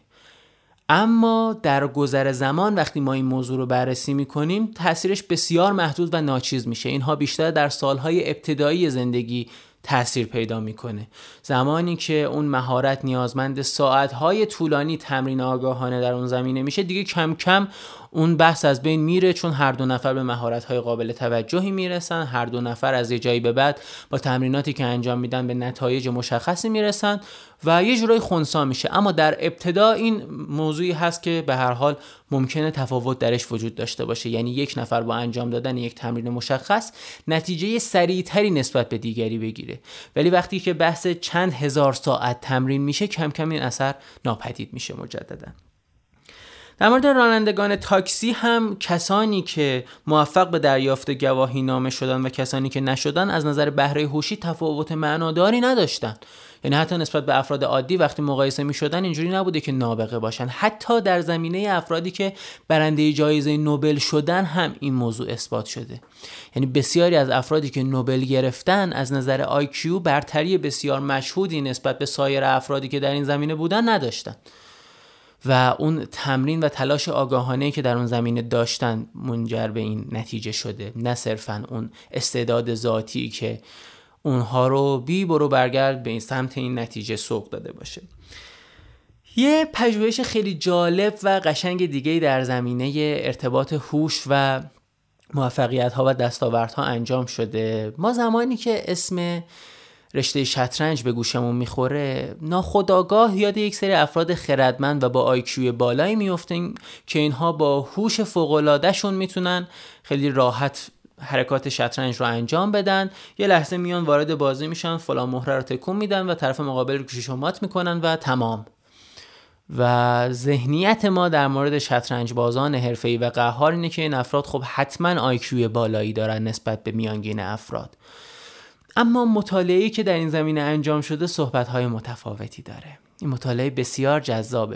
اما در گذر زمان وقتی ما این موضوع رو بررسی میکنیم تأثیرش بسیار محدود و ناچیز میشه. اینها بیشتر در سالهای ابتدایی زندگی تأثیر پیدا میکنه، زمانی که اون مهارت نیازمند ساعتهای طولانی تمرین آگاهانه در اون زمینه میشه، دیگه کم کم اون بحث از بین میره، چون هر دو نفر به مهارت‌های قابل توجهی میرسن، هر دو نفر از یه جایی به بعد با تمریناتی که انجام میدن به نتایج مشخصی میرسن و یه جورایی خنثی میشه. اما در ابتدا این موضوعی هست که به هر حال ممکنه تفاوت درش وجود داشته باشه. یعنی یک نفر با انجام دادن یک تمرین مشخص نتیجه سریعتری نسبت به دیگری بگیره، ولی وقتی که بحث چند هزار ساعت تمرین میشه کم کم این اثر ناپدید میشه مجددا. در مورد رانندگان تاکسی هم کسانی که موفق به دریافت گواهی نامه شدن و کسانی که نشدن از نظر بهره هوشی تفاوت معناداری نداشتن. یعنی حتی نسبت به افراد عادی وقتی مقایسه می شدن اینجوری نبوده که نابغه باشن. حتی در زمینه افرادی که برنده جایزه نوبل شدن هم این موضوع اثبات شده. یعنی بسیاری از افرادی که نوبل گرفتن از نظر IQ برتری بسیار مشهودی نسبت به سایر افرادی که در این زمینه بودن نداشتن و اون تمرین و تلاش آگاهانه‌ای که در اون زمینه داشتن منجر به این نتیجه شده، نه صرفاً اون استعداد ذاتی که اونها رو بی برو برگرد به این سمت این نتیجه سوق داده باشه. یه پژوهش خیلی جالب و قشنگ دیگه‌ای در زمینه ارتباط هوش و موفقیت‌ها و دستاوردها انجام شده. ما زمانی که اسم رشته شطرنج به گوشمون میخوره ناخودآگاه یاد یک سری افراد خردمند و با IQ بالایی میفتیم که اینها با هوش فوق‌العاده‌شون میتونن خیلی راحت حرکات شطرنج رو انجام بدن. یه لحظه میان وارد بازی میشن، فلان مهره رو تکون میدن و طرف مقابل رو گوشیشو مات میکنن و تمام. و ذهنیت ما در مورد شطرنج بازان حرفه‌ای و قهار اینه که این افراد خب حتما IQ بالایی دارن نسبت به میانگین افراد. اما مطالعه‌ای که در این زمینه انجام شده صحبت‌های متفاوتی داره. این مطالعه بسیار جذابه.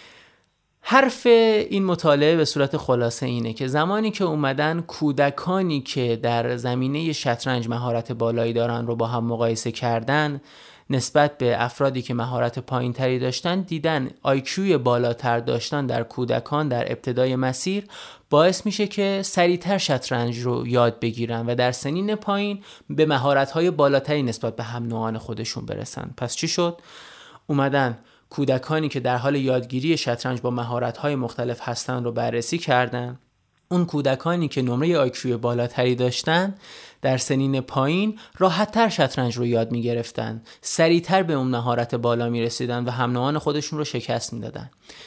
حرف این مطالعه به صورت خلاصه اینه که زمانی که اومدن کودکانی که در زمینه شطرنج مهارت بالایی دارن رو با هم مقایسه کردن نسبت به افرادی که مهارت پایین‌تری داشتن، دیدن IQ بالاتر داشتن در کودکان در ابتدای مسیر باعث میشه که سریعتر شطرنج رو یاد بگیرن و در سنین پایین به مهارت‌های بالاتری نسبت به هم نوعان خودشون برسن. پس چی شد؟ اومدن کودکانی که در حال یادگیری شطرنج با مهارت‌های مختلف هستن رو بررسی کردن. اون کودکانی که نمره IQ بالاتری داشتن در سنین پایین راحت‌تر شطرنج رو یاد می‌گرفتن، سریعتر به اون مهارت بالا می‌رسیدن و هم نوعان خودشون رو شکست می‌دادن.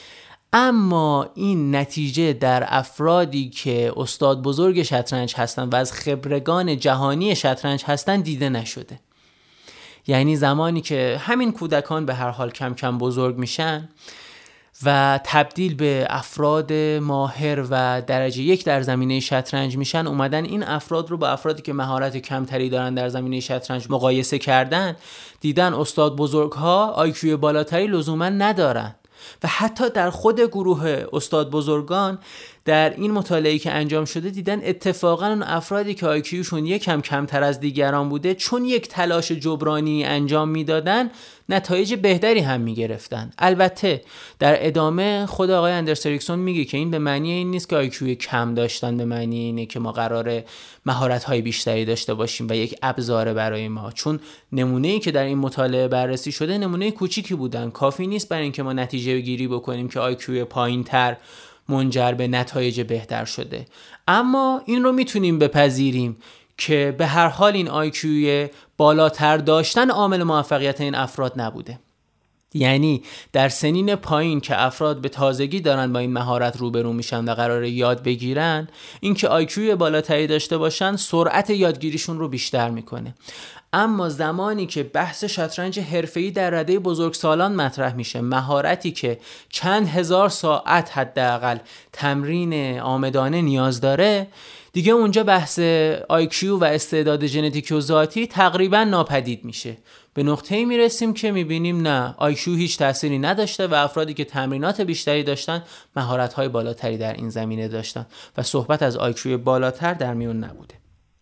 اما این نتیجه در افرادی که استاد بزرگ شطرنج هستن و از خبرگان جهانی شطرنج هستن دیده نشده. یعنی زمانی که همین کودکان به هر حال کم کم بزرگ میشن و تبدیل به افراد ماهر و درجه 1 در زمینه شطرنج میشن، اومدن این افراد رو با افرادی که مهارت کمتری دارن در زمینه شطرنج مقایسه کردن، دیدن استاد بزرگ‌ها آیکیو بالاتری لزوما ندارن و حتی در خود گروه استاد بزرگان در این مطالعه‌ای که انجام شده دیدن اتفاقا اون افرادی که آیکیوشون یکم کمتر از دیگران بوده، چون یک تلاش جبرانی انجام میدادن نتایج بهتری هم میگرفتن. البته در ادامه خود آقای اندرس اریکسون میگه که این به معنی این نیست که آیکیو کم داشتن به معنی اینه که ما قراره مهارت‌های بیشتری داشته باشیم و یک ابزاره برای ما، چون نمونه‌ای که در این مطالعه بررسی شده نمونه کوچیکی بودن، کافی نیست برای اینکه ما نتیجه گیری بکنیم که آیکیو پایین‌تر منجر به نتایج بهتر شده. اما این رو میتونیم بپذیریم که به هر حال این آیکیوی بالاتر داشتن عامل موفقیت این افراد نبوده. یعنی در سنین پایین که افراد به تازگی دارن با این مهارت روبرو میشن و قراره یاد بگیرن، این که آیکیوی بالاتری داشته باشن سرعت یادگیریشون رو بیشتر میکنه. اما زمانی که بحث شطرنج حرفه‌ای در رده بزرگسالان مطرح میشه، مهارتی که چند هزار ساعت حداقل تمرین عامدانه نیاز داره، دیگه اونجا بحث آیکیو و استعداد ژنتیکی و ذاتی تقریبا ناپدید میشه. به نقطه‌ای میرسیم که میبینیم نه، آیکیو هیچ تأثیری نداشته و افرادی که تمرینات بیشتری داشتن مهارت‌های بالاتری در این زمینه داشتن و صحبت از آیکیو بالاتر در میون نبوده.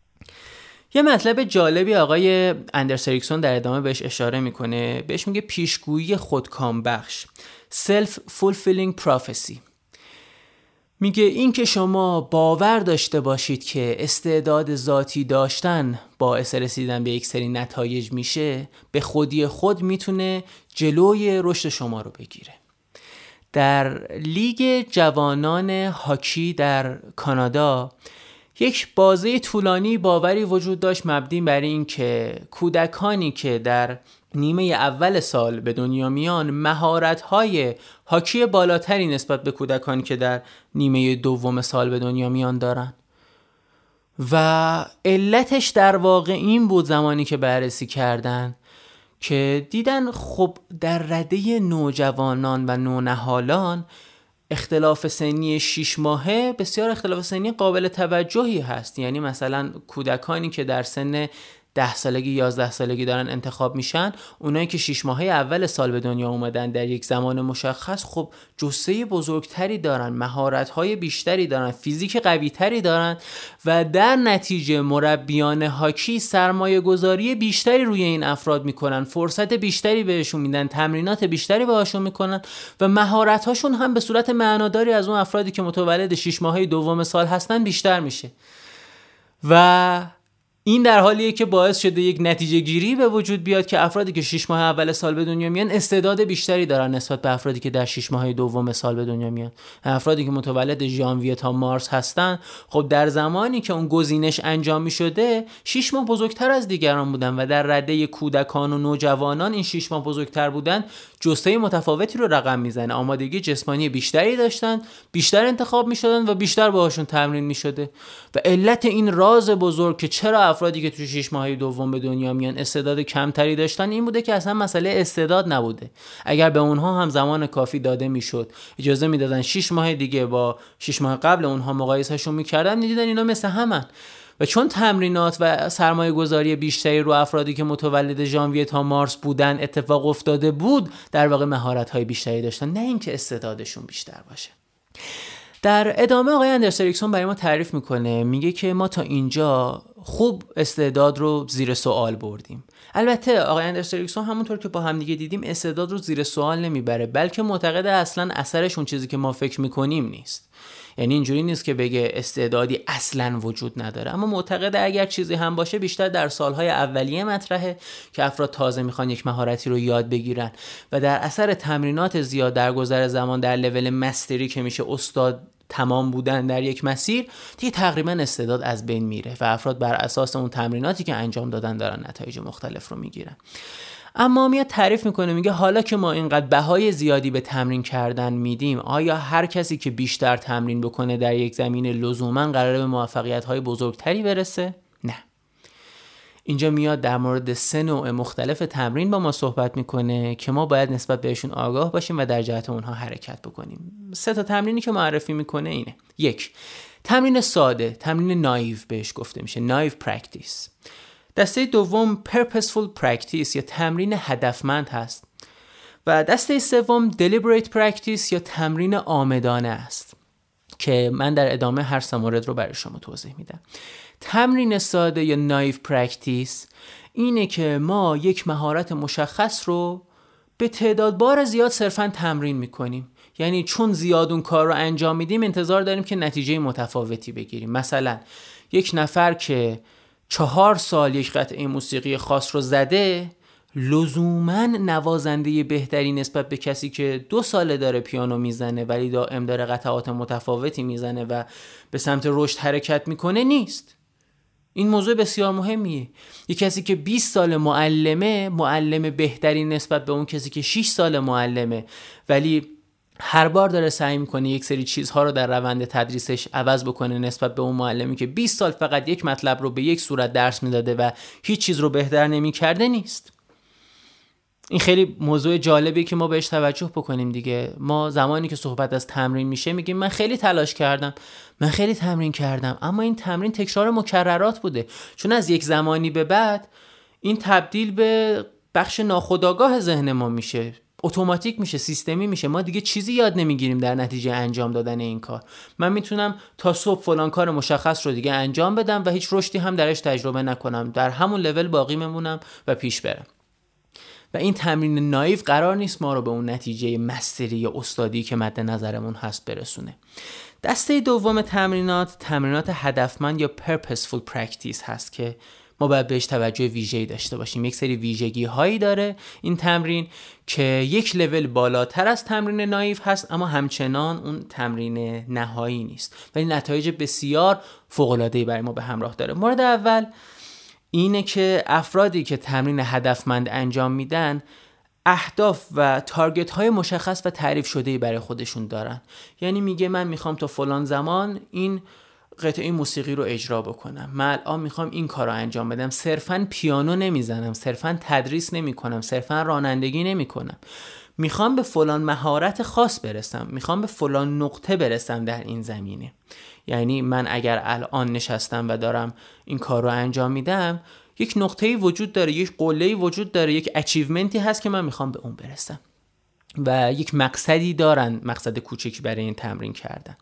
یه مطلب جالبی آقای اندرس اریکسون در ادامه بهش اشاره میکنه، بهش میگه پیشگویی خودکام بخش، self-fulfilling prophecy. میگه این که شما باور داشته باشید که استعداد ذاتی داشتن باعث رسیدن به یک سری نتایج میشه، به خودی خود میتونه جلوی رشد شما رو بگیره. در لیگ جوانان هاکی در کانادا یک بازه طولانی باوری وجود داشت مبنی بر این که کودکانی که در نیمه اول سال به دنیا میان مهارت‌های هاکی بالاتری نسبت به کودکانی که در نیمه دوم سال به دنیا میان دارن و علتش در واقع این بود زمانی که بررسی کردن که دیدن خب در رده نوجوانان و نونهالان اختلاف سنی 6 ماهه بسیار اختلاف سنی قابل توجهی هست. یعنی مثلا کودکانی که در سن 10 سالگی 11 سالگی دارن انتخاب میشن، اونایی که 6 ماهه اول سال به دنیا اومدن در یک زمان مشخص، خب جثه بزرگتری دارن، مهارت‌های بیشتری دارن، فیزیک قوی‌تری دارن و در نتیجه مربیان هاکی سرمایه گذاری بیشتری روی این افراد میکنن، فرصت بیشتری بهشون میدن، تمرینات بیشتری باهاشون میکنن و مهارت‌هاشون هم به صورت معناداری از اون افرادی که متولد 6 ماهه دوم سال هستن بیشتر میشه. و این در حالیه که باعث شده یک نتیجه گیری به وجود بیاد که افرادی که 6 ماه اول سال به دنیا میان استعداد بیشتری دارن نسبت به افرادی که در 6 ماه دوم سال به دنیا میان. افرادی که متولد ژانویه تا مارس هستن، خب در زمانی که اون گزینش انجام میشده 6 ماه بزرگتر از دیگران بودن و در رده کودکان و نوجوانان این 6 ماه بزرگتر بودن جثه متفاوتی رو رقم میزنه، آمادگی جسمانی بیشتری داشتن، بیشتر انتخاب میشدن و بیشتر باهاشون تمرین میشده. و علت این راز بزرگ که چرا افرادی که تو 6 ماه دوم به دنیا میان استعداد کمتری داشتن این بوده که اصلا مسئله استعداد نبوده. اگر به اونها هم زمان کافی داده میشد، اجازه میدادن 6 ماه دیگه با 6 ماه قبل اونها مقایسهشون میکردن، میدیدن اینا مثل همن. و چون تمرینات و سرمایه گذاری بیشتری رو افرادی که متولد ژانویه تا مارس بودن اتفاق افتاده بود، در واقع مهارت‌های بیشتری داشتن، نه اینکه استعدادشون بیشتر باشه. در ادامه آقای اندرس اریکسون برای ما تعریف میکنه، میگه که ما تا اینجا خوب استعداد رو زیر سوال بردیم. البته آقای اندرس اریکسون همونطور که با هم دیگه دیدیم استعداد رو زیر سوال نمیبره، بلکه معتقده اصلا اثرش اون چیزی که ما فکر میکنیم نیست. یعنی اینجوری نیست که بگه استعدادی اصلا وجود نداره، اما معتقده اگر چیزی هم باشه بیشتر در سالهای اولیه مطرحه که افراد تازه میخوان یک مهارتی رو یاد بگیرن و در اثر تمرینات زیاد در گذر زمان در لول مستری که میشه استاد تمام بودن در یک مسیر، دیگه تقریبا استعداد از بین میره و افراد بر اساس اون تمریناتی که انجام دادن دارن نتایج مختلف رو میگیرن. اما میاد تعریف میکنه، میگه حالا که ما اینقدر بهای زیادی به تمرین کردن میدیم، آیا هر کسی که بیشتر تمرین بکنه در یک زمینه لزوما قراره به موفقیت‌های بزرگتری برسه؟ نه. اینجا میاد در مورد 3 نوع مختلف تمرین با ما صحبت میکنه که ما باید نسبت بهشون آگاه باشیم و در جهت اونها حرکت بکنیم. 3 تا تمرینی که معرفی میکنه اینه. 1. تمرین ساده، تمرین نایو بهش گفته میشه، نایو پرکتیس. دسته دوم purposeful practice یا تمرین هدفمند هست و دسته سوم deliberate practice یا تمرین عامدانه است که من در ادامه هر 3 مورد رو برای شما توضیح میدم. تمرین ساده یا نایو پرکتیس اینه که ما یک مهارت مشخص رو به تعداد بار زیاد صرفاً تمرین میکنیم. یعنی چون زیاد اون کار رو انجام میدیم انتظار داریم که نتیجه متفاوتی بگیریم. مثلا یک نفر که 4 سال یک قطعه موسیقی خاص رو زده لزوماً نوازنده بهتری نسبت به کسی که 2 ساله داره پیانو میزنه ولی دائم داره قطعات متفاوتی میزنه و به سمت رشد حرکت میکنه نیست. این موضوع بسیار مهمیه. یک کسی که 20 سال معلم بهتری نسبت به اون کسی که 6 سال معلمه ولی هر بار داره سعی میکنه یک سری چیزها رو در روند تدریسش عوض بکنه نسبت به اون معلمی که 20 سال فقط یک مطلب رو به یک صورت درس میداده و هیچ چیز رو بهتر نمیکرده نیست. این خیلی موضوع جالبیه که ما بهش توجه بکنیم دیگه. ما زمانی که صحبت از تمرین میشه میگیم من خیلی تلاش کردم، من خیلی تمرین کردم، اما این تمرین تکرار مکررات بوده، چون از یک زمانی به بعد این تبدیل به بخش ناخودآگاه ذهن ما میشه، اتوماتیک میشه، سیستمی میشه. ما دیگه چیزی یاد نمیگیریم در نتیجه انجام دادن این کار. من میتونم تا صبح فلان کار مشخص رو دیگه انجام بدم و هیچ رشدی هم درش تجربه نکنم، در همون لول باقی بمونم و پیش برم. و این تمرین نایو قرار نیست ما رو به اون نتیجه مستری یا استادی که مد نظرمون هست برسونه. دسته دوم تمرینات هدفمند یا purposeful practice هست که ما باید بهش توجه ویژه‌ای داشته باشیم. یک سری ویژگی هایی داره این تمرین که یک لول بالاتر از تمرین نایو هست اما همچنان اون تمرین نهایی نیست ولی نتایج بسیار فوق‌العاده‌ای برای ما به همراه داره. مورد اول اینه که افرادی که تمرین هدفمند انجام میدن اهداف و تارگت های مشخص و تعریف شده‌ای برای خودشون دارن. یعنی میگه من میخوام تا فلان زمان این قطعه موسیقی رو اجرا بکنم، من الان میخوام این کار رو انجام بدم، صرفاً پیانو نمیزنم، صرفاً تدریس نمیکنم، صرفاً رانندگی نمیکنم، میخوام به فلان مهارت خاص برسم، میخوام به فلان نقطه برسم در این زمینه. یعنی من اگر الان نشستم و دارم این کار رو انجام میدم یک نقطه‌ای وجود داره، یک قله‌ای وجود داره، یک اچیومنتی هست که من میخوام به اون برسم و یک مقصدی دارن، مقصد کوچکی برای این تمرین کردن.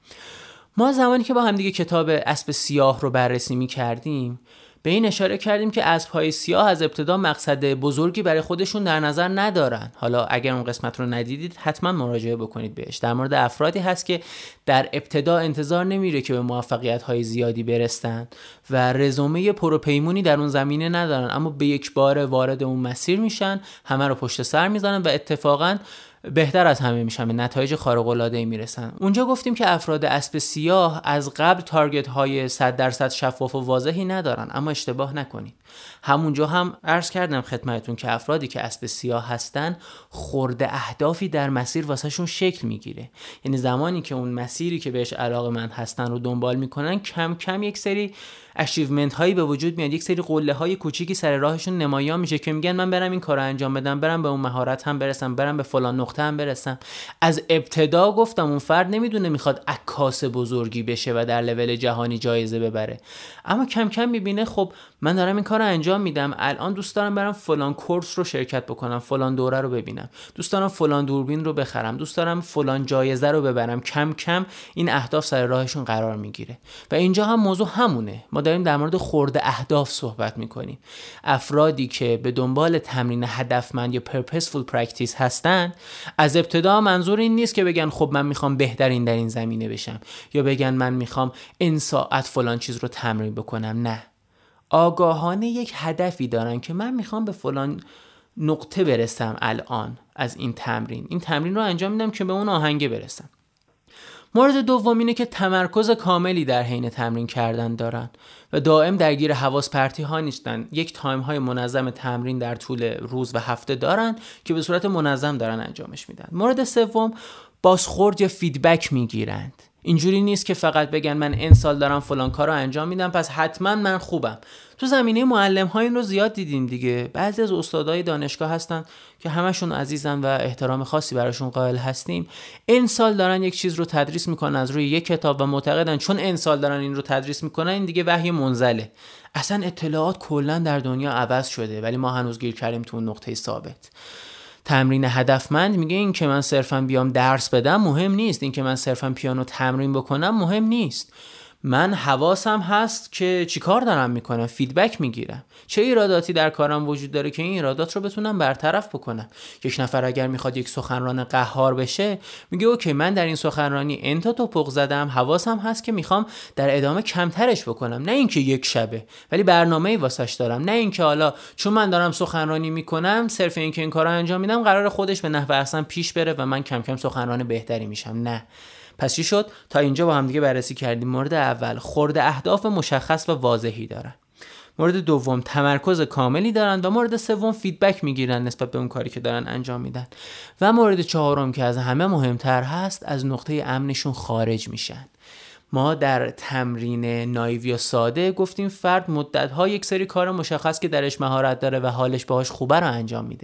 ما زمانی که با هم دیگه کتاب اسب سیاه رو بررسی می‌کردیم به این اشاره کردیم که اسب‌های سیاه از ابتدا مقصد بزرگی برای خودشون در نظر ندارن. حالا اگر اون قسمت رو ندیدید حتما مراجعه بکنید بهش. در مورد افرادی هست که در ابتدا انتظار نمیره که به موفقیت‌های زیادی برسن و رزومه پروپیمونی در اون زمینه ندارن اما به یک بار وارد اون مسیر میشن، همه رو پشت سر میزنن و اتفاقاً بهتر از همه میشن، به نتایج خارق‌العاده‌ای میرسن. اونجا گفتیم که افراد اسب سیاه از قبل تارگت های 100% شفاف و واضحی ندارن، اما اشتباه نکنید. همونجا هم عرض کردم خدمتتون که افرادی که اسب سیاه هستن خرده اهدافی در مسیر واسهشون شکل میگیره. یعنی زمانی که اون مسیری که بهش علاقه‌مند هستن رو دنبال میکنن کم کم یک سری اچیومنت هایی به وجود میاد، یک سری قله های کوچیکی سر راهشون نمایان میشه که میگن من برم این کارو انجام بدم، برم به اون مهارت هم برسم، برم به فلان نقطه هم برسم. از ابتدا گفتم اون فرد نمیدونه میخواد عکاس بزرگی بشه و در لول جهانی جایزه ببره، اما کم کم میبینه خب من دارم این کارو انجام میدم، الان دوست دارم برم فلان کورس رو شرکت بکنم، فلان دوره رو ببینم، دوست دارم فلان دوربین رو بخرم، دوست دارم فلان جایزه رو ببرم. کم کم این اهداف سر راهشون قرار میگیره و اینجا هم موضوع همونه. ما داریم در مورد خرده اهداف صحبت میکنیم. افرادی که به دنبال تمرین هدفمند یا purposeful practice هستن از ابتدا منظور این نیست که بگن خب من میخوام بهترین در این زمینه بشم یا بگن من میخوام این ساعت فلان چیز رو تمرین بکنم. نه، آگاهانه یک هدفی دارن که من میخوام به فلان نقطه برسم الان از این تمرین رو انجام میدم که به اون آهنگه برسم. مورد دوم اینه که تمرکز کاملی در حین تمرین کردن دارن و دائم درگیر حواس پرتی ها نیستن. یک تایم های منظم تمرین در طول روز و هفته دارن که به صورت منظم دارن انجامش میدن. مورد سوم بازخورد یا فیدبک میگیرند. اینجوری نیست که فقط بگن من این سال دارم فلان کارو انجام میدم پس حتما من خوبم. تو زمینه معلم ها این رو زیاد دیدیم دیگه. بعضی از استادای دانشگاه هستن که همشون عزیزن و احترام خاصی براشون قائل هستیم. این سال دارن یک چیز رو تدریس میکنن از روی یک کتاب و معتقدن چون این سال دارن این رو تدریس میکنن این دیگه وحی منزله. اصلا اطلاعات کلا در دنیا عوض شده ولی ما هنوز گیر کردیم تو نقطه ثابت. تمرین هدفمند میگه این که من صرفا بیام درس بدم مهم نیست، این که من صرفا پیانو تمرین بکنم مهم نیست. من حواسم هست که چی کار دارم میکنم، فیدبک میگیرم، چه ایراداتی در کارم وجود داره که این ایرادات رو بتونم برطرف بکنم. یک نفر اگر میخواد یک سخنران قهار بشه میگه اوکی من در این سخنرانی انتا توپق زدم، حواسم هست که میخوام در ادامه کمترش بکنم، نه اینکه یک شبه ولی برنامه‌ای واسش دارم، نه اینکه حالا چون من دارم سخنرانی میکنم صرف اینکه این کارو انجام میدم قرار خودش به نحو احسن پیش بره و من کم کم سخنران بهتری میشم. نه. پس چی شد؟ تا اینجا با هم دیگه بررسی کردیم. مورد اول خورده اهداف مشخص و واضحی دارن. مورد دوم تمرکز کاملی دارن و مورد سوم فیدبک میگیرن نسبت به اون کاری که دارن انجام میدن. و مورد چهارم که از همه مهمتر هست از نقطه امنشون خارج میشن. ما در تمرین نایوی و ساده گفتیم فرد مدت‌ها یک سری کار مشخص که درش مهارت داره و حالش باهاش خوبه رو انجام میده.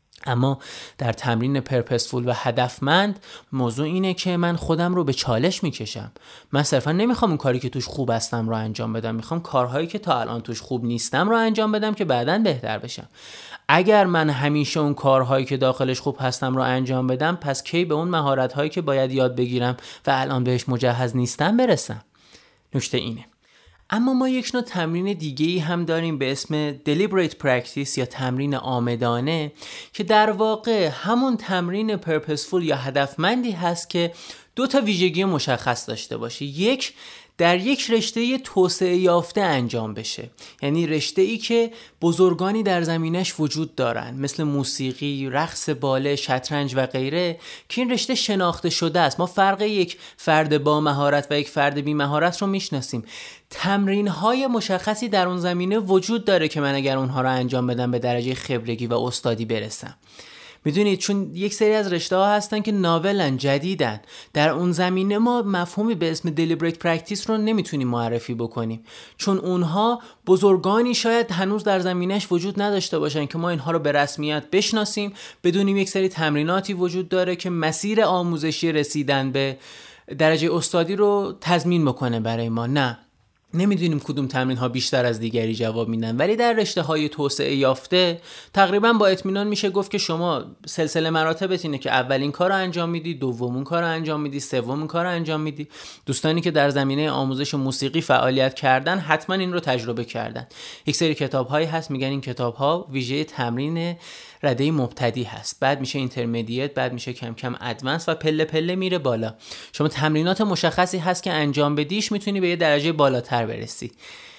اما در تمرین پرپسفول و هدفمند موضوع اینه که من خودم رو به چالش میکشم. من صرفا نمیخوام اون کاری که توش خوب هستم رو انجام بدم، میخوام کارهایی که تا الان توش خوب نیستم رو انجام بدم که بعداً بهتر بشم. اگر من همیشه اون کارهایی که داخلش خوب هستم رو انجام بدم پس کی به اون مهارت‌هایی که باید یاد بگیرم و الان بهش مجهز نیستم برسم؟ نکته اینه. اما ما یک نوع تمرین دیگه‌ای هم داریم به اسم deliberate practice یا تمرین عامدانه که در واقع همون تمرین purposeful یا هدفمندی هست که دو تا ویژگی مشخص داشته باشه. یک، در یک رشته توسعه یافته انجام بشه، یعنی رشته‌ای که بزرگانی در زمینش وجود دارن مثل موسیقی، رقص باله، شطرنج و غیره که این رشته شناخته شده است. ما فرق یک فرد با مهارت و یک فرد بی مهارت رو میشناسیم. تمرین‌های مشخصی در اون زمینه وجود داره که من اگر اونها رو انجام بدم به درجه خبرگی و استادی برسم. میدونید چون یک سری از رشته‌ها هستن که ناولن، جدیدن، در اون زمینه ما مفهومی به اسم deliberate practice رو نمیتونیم معرفی بکنیم چون اونها بزرگانی شاید هنوز در زمینش وجود نداشته باشن که ما اینها رو به رسمیت بشناسیم، بدونیم یک سری تمریناتی وجود داره که مسیر آموزشی رسیدن به درجه استادی رو تضمین بکنه برای ما. نه، نمیدونیم کدوم تمرین ها بیشتر از دیگری جواب میدن، ولی در رشته های توسعه یافته تقریبا با اطمینان میشه گفت که شما سلسله مراتبت اینه که اولین کار رو انجام میدی، دومین کار رو انجام میدی، سومین کار رو انجام میدی. دوستانی که در زمینه آموزش موسیقی فعالیت کردن حتما این رو تجربه کردن. یک سری کتاب هایی هست میگن این کتاب ها ویژه تمرین رده مبتدی هست، بعد میشه اینترمدییت، بعد میشه کم کم ادوانس و پله پله میره بالا. شما تمرینات مشخصی هست که انجام بدیش میتونی به یه درجه بالاتر برسی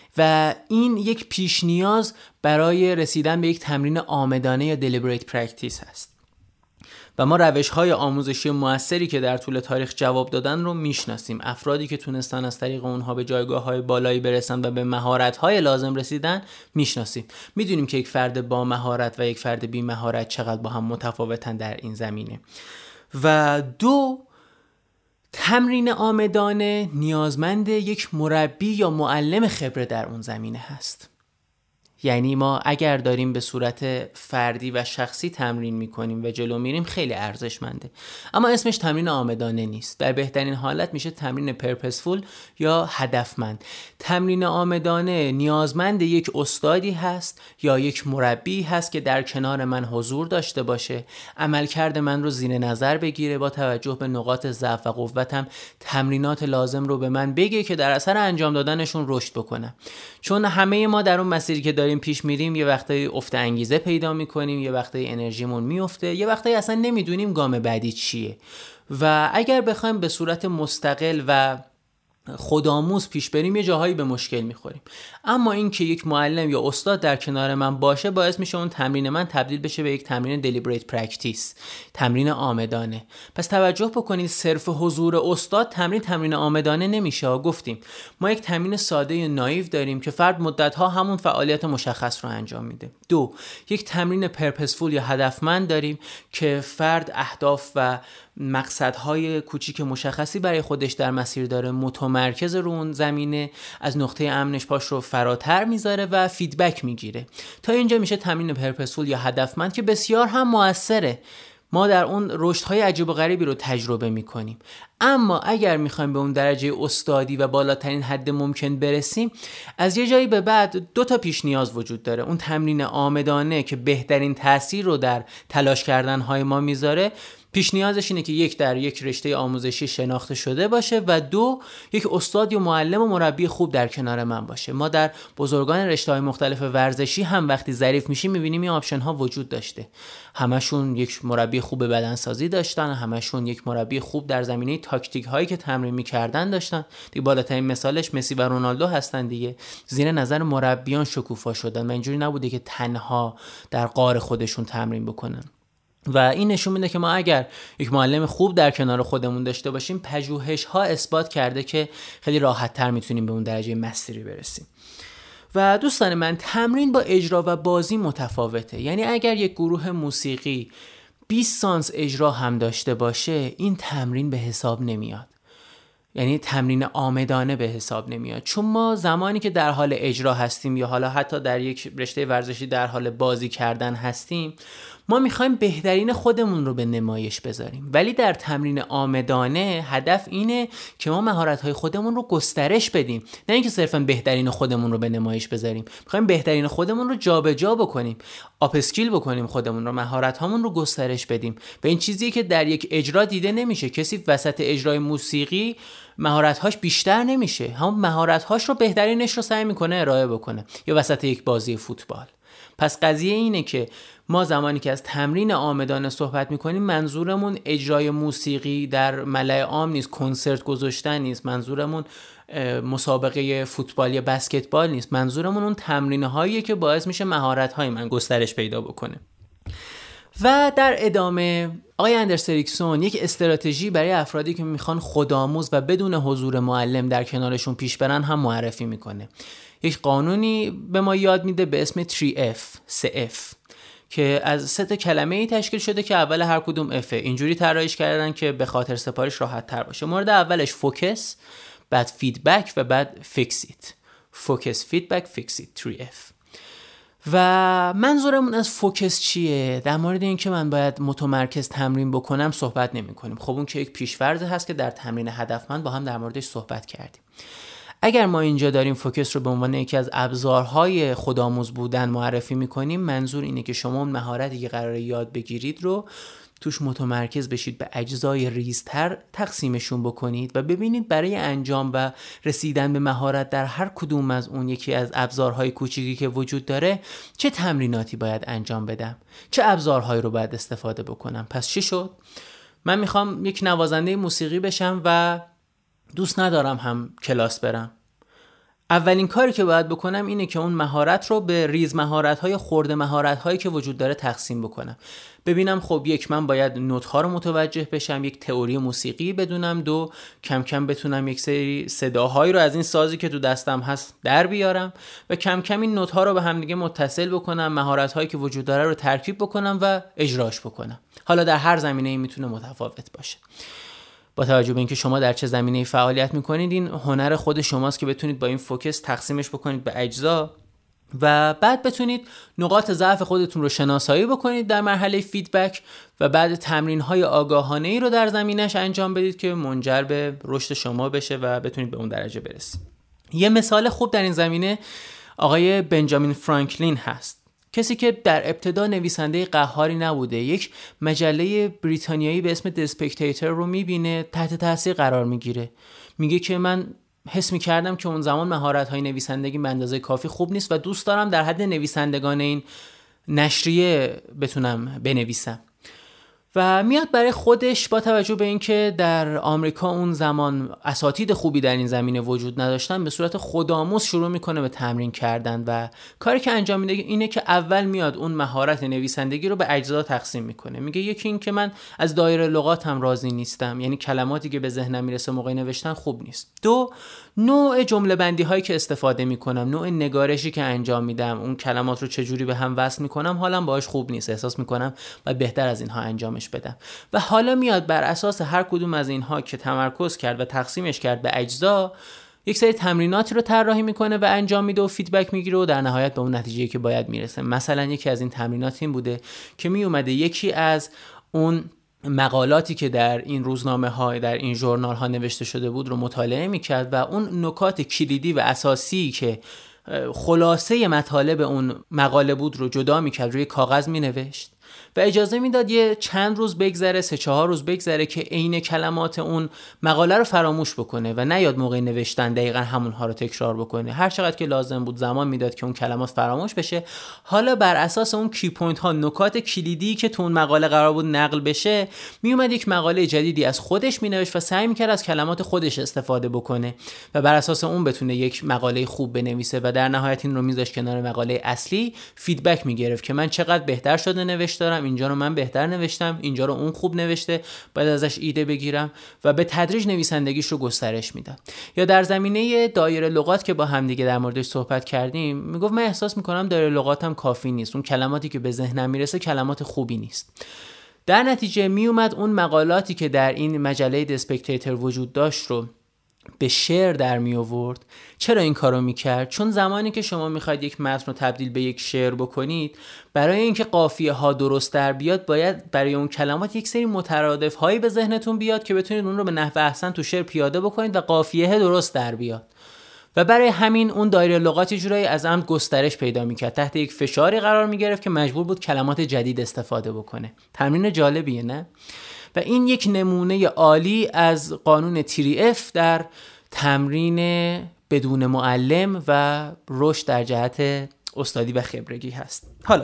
و این یک پیش نیاز برای رسیدن به یک تمرین عامدانه یا deliberate practice هست. و ما روش‌های آموزشی موثری که در طول تاریخ جواب دادن رو میشناسیم. افرادی که تونستن از طریق اونها به جایگاه‌های بالایی برسن و به مهارت‌های لازم رسیدن میشناسیم. میدونیم که یک فرد با مهارت و یک فرد بی مهارت چقدر با هم متفاوتن در این زمینه. و دو، تمرین عامدانه نیازمند یک مربی یا معلم خبره در اون زمینه هست. یعنی ما اگر داریم به صورت فردی و شخصی تمرین میکنیم و جلو میریم خیلی ارزشمنده، اما اسمش تمرین عامدانه نیست. در بهترین حالت میشه تمرین پرپسفول یا هدفمند. تمرین عامدانه نیازمند یک استادی هست یا یک مربی هست که در کنار من حضور داشته باشه، عملکرد من رو زیر نظر بگیره، با توجه به نقاط ضعف و قوتم تمرینات لازم رو به من بگه که در اثر انجام دادنشون رشد بکنم. چون همه ما در اون مسیری که داریم پیش میریم یه وقتایی افت انگیزه پیدا میکنیم، یه وقتایی انرژیمون میفته، یه وقتایی اصلا نمیدونیم گام بعدی چیه. و اگر بخوایم به صورت مستقل و خودآموز پیش بریم یه جاهایی به مشکل میخوریم. اما این که یک معلم یا استاد در کنار من باشه باعث میشه اون تمرین من تبدیل بشه به یک تمرین deliberate practice، تمرین عامدانه. پس توجه بکنید صرف حضور استاد تمرین عامدانه نمیشه. گفتیم ما یک تمرین ساده نایو داریم که فرد مدت‌ها همون فعالیت مشخص رو انجام میده. 2 یک تمرین purposeful یا هدفمند داریم که فرد اهداف و مقصدهای کوچیک مشخصی برای خودش در مسیر داره، متمرکز رو اون زمینه، از نقطه امنش پاش رو فراتر میذاره و فیدبک میگیره. تا اینجا میشه تمرین پرپسفول یا هدفمند که بسیار هم موثره. ما در اون رشدهای عجیب و غریبی رو تجربه میکنیم. اما اگر میخوایم به اون درجه استادی و بالاترین حد ممکن برسیم، از یه جایی به بعد 2 تا پیش نیاز وجود داره. اون تمرین عامدانه که بهترین تاثیر رو در تلاش کردنهای ما میذاره، پیش نیازش اینه که 1 در یک رشته آموزشی شناخته شده باشه و 2 یک استاد یا معلم و مربی خوب در کنار من باشه. ما در بزرگان رشته‌های مختلف ورزشی هم وقتی ظریف میشیم میبینیم این آپشن ها وجود داشته. همشون یک مربی خوب بدنسازی داشتن، همشون یک مربی خوب در زمینه تاکتیک هایی که تمرین میکردن داشتن. دیگه بالاترین مثالش مسی و رونالدو هستن دیگه. زیر نظر مربیان شکوفا شدن و اینجوری نبوده که تنها در غار خودشون تمرین بکنن. و این نشون میده که ما اگر یک معلم خوب در کنار خودمون داشته باشیم، پژوهش‌ها اثبات کرده که خیلی راحت‌تر میتونیم به اون درجه مستری برسیم. و دوستان من، تمرین با اجرا و بازی متفاوته. یعنی اگر یک گروه موسیقی 20 سانس اجرا هم داشته باشه، این تمرین به حساب نمیاد. یعنی تمرین عامدانه به حساب نمیاد، چون ما زمانی که در حال اجرا هستیم یا حالا حتی در یک رشته ورزشی در حال بازی کردن هستیم، ما میخوایم بهترین خودمون رو به نمایش بذاریم. ولی در تمرین عامدانه هدف اینه که ما مهارت‌های خودمون رو گسترش بدیم، نه اینکه صرفاً بهترین خودمون رو به نمایش بذاریم. میخوایم بهترین خودمون رو جابجا بکنیم، آپ اسکیل بکنیم خودمون رو، مهارت‌هامون رو گسترش بدیم. به این چیزی که در یک اجرا دیده نمیشه. کسی وسط اجرای موسیقی مهارت‌هاش بیشتر نمیشه، همون مهارت‌هاش رو بهترینش رو سعی میکنه ارائه بکنه، یا وسط یک بازی فوتبال. پس قضیه اینه که ما زمانی که از تمرین عامدانه صحبت میکنیم، منظورمون اجرای موسیقی در ملأ عام نیست، کنسرت گذاشتن نیست، منظورمون مسابقه فوتبال یا بسکتبال نیست، منظورمون اون تمرین‌هایی که باعث میشه مهارت‌های من گسترش پیدا بکنه. و در ادامه آقای اندرس اریکسون یک استراتژی برای افرادی که میخوان خودآموز و بدون حضور معلم در کنارشون پیش برن هم معرفی میکنه. یک قانونی به ما یاد میده به اسم 3F که از 3 کلمه‌ای تشکیل شده که اول هر کدوم F. اینجوری طراحیش کردن که به خاطر سپاریش راحت تر باشه. مورد اولش فوکس، بعد فیدبک و بعد فیکسیت. فوکس، فیدبک، فیکسیت، 3F. و منظورمون از فوکس چیه؟ در مورد این که من باید متمرکز تمرین بکنم صحبت نمی کنیم. خب اون که یک پیش‌فرض هست که در تمرین هدفمند با هم در موردش صحبت کردیم. اگر ما اینجا داریم فوکس رو به عنوان یکی از ابزارهای خودآموز بودن معرفی میکنیم، منظور اینه که شما اون مهارتی که قراره یاد بگیرید رو توش متمرکز بشید، به اجزای ریزتر تقسیمشون بکنید و ببینید برای انجام و رسیدن به مهارت در هر کدوم از اون یکی از ابزارهای کوچیکی که وجود داره چه تمریناتی باید انجام بدم، چه ابزارهایی رو باید استفاده بکنم. پس چی شد؟ من میخوام یک نوازنده موسیقی بشم و دوست ندارم هم کلاس برم. اولین کاری که باید بکنم اینه که اون مهارت رو به ریز مهارت‌های خرد مهارت‌هایی که وجود داره تقسیم بکنم. ببینم خب 1 من باید نوت‌ها رو متوجه بشم، یک تئوری موسیقی بدونم، 2 کم کم بتونم یک سری صداهایی رو از این سازی که تو دستم هست در بیارم و کم کم این نوت‌ها رو به هم دیگه متصل بکنم، مهارت‌هایی که وجود داره رو ترکیب بکنم و اجراش بکنم. حالا در هر زمینه‌ای میتونه متفاوت باشه. با توجه به اینکه شما در چه زمینه‌ای فعالیت میکنید، این هنر خود شماست که بتونید با این فوکس تقسیمش بکنید به اجزا و بعد بتونید نقاط ضعف خودتون رو شناسایی بکنید در مرحله فیدبک و بعد تمرین‌های آگاهانه‌ای رو در زمینش انجام بدید که منجر به رشد شما بشه و بتونید به اون درجه برسید. یه مثال خوب در این زمینه آقای بنجامین فرانکلین هست. کسی که در ابتدا نویسنده قهاری نبوده، یک مجله بریتانیایی به اسم دسپکتیتر رو میبینه، تحت تاثیر قرار میگیره. میگه که من حس میکردم که اون زمان مهارت‌های نویسندگی به اندازه کافی خوب نیست و دوست دارم در حد نویسندگان این نشریه بتونم بنویسم. و میاد برای خودش با توجه به اینکه در آمریکا اون زمان اساتید خوبی در این زمینه وجود نداشتن، به صورت خودآموز شروع میکنه به تمرین کردن و کاری که انجام میده اینه که اول میاد اون مهارت نویسندگی رو به اجزا تقسیم میکنه. میگه یکی این که من از دایره لغاتم راضی نیستم، یعنی کلماتی که به ذهنم میرسه موقع نوشتن خوب نیست. 2 نوع جمله بندی هایی که استفاده میکنم، نوع نگارشی که انجام میدم، اون کلمات رو چجوری به هم وصل میکنم حالم باهاش خوب نیست، احساس میکنم باید بهتر از اینها انجامش بدم. و حالا میاد بر اساس هر کدوم از اینها که تمرکز کرد و تقسیمش کرد به اجزا، یک سری تمریناتی رو طراحی میکنه و انجام میده و فیدبک میگیره و در نهایت به اون نتیجه‌ای که باید میرسه. مثلا یکی از این تمرینات این بوده که میومده یکی از اون مقالاتی که در این روزنامه ها، در این ژورنال ها نوشته شده بود رو مطالعه میکرد و اون نکات کلیدی و اساسی که خلاصه مطالب اون مقاله بود رو جدا میکرد، روی کاغذ مینوشت و اجازه میداد یه چند روز بگذره، 3-4 روز بگذره که عین کلمات اون مقاله رو فراموش بکنه و نیاد موقع نوشتن دقیقاً همونها رو تکرار بکنه. هر چقدر که لازم بود زمان میداد که اون کلمات فراموش بشه. حالا بر اساس اون کی پوینت ها، نکات کلیدی که تو اون مقاله قرار بود نقل بشه، میومد یک مقاله جدیدی از خودش مینوشت و سعی میکرد از کلمات خودش استفاده بکنه و بر اساس اون بتونه یک مقاله خوب بنویسه و در نهایت این رو میذاشت کنار مقاله اصلی، فیدبک میگرفت که من چقدر بهتر شده نوشتارم، اینجا رو من بهتر نوشتم، اینجا رو اون خوب نوشته، باید ازش ایده بگیرم و به تدریج نویسندگیش رو گسترش میدم. یا در زمینه دایره لغات که با هم دیگه در موردش صحبت کردیم، میگفت من احساس میکنم دایره لغاتم کافی نیست، اون کلماتی که به ذهنم میرسه کلمات خوبی نیست. در نتیجه میومد اون مقالاتی که در این مجله دسپکتیتر وجود داشت رو به شعر در می آورد. چرا این کارو میکرد؟ چون زمانی که شما میخواید یک متن رو تبدیل به یک شعر بکنید، برای اینکه قافیه ها درست در بیاد، باید برای اون کلمات یک سری مترادف هایی به ذهنتون بیاد که بتونید اون رو به نحو احسن تو شعر پیاده بکنید و قافیه درست در بیاد. و برای همین اون دایره لغات جورایی از عمد گسترش پیدا میکرد، تحت یک فشاری قرار میگرفت که مجبور بود کلمات جدید استفاده بکنه. تمرین جالبیه نه؟ و این یک نمونه عالی از قانون 3F در تمرین بدون معلم و رشد در جهت استادی و خبرگی هست. حالا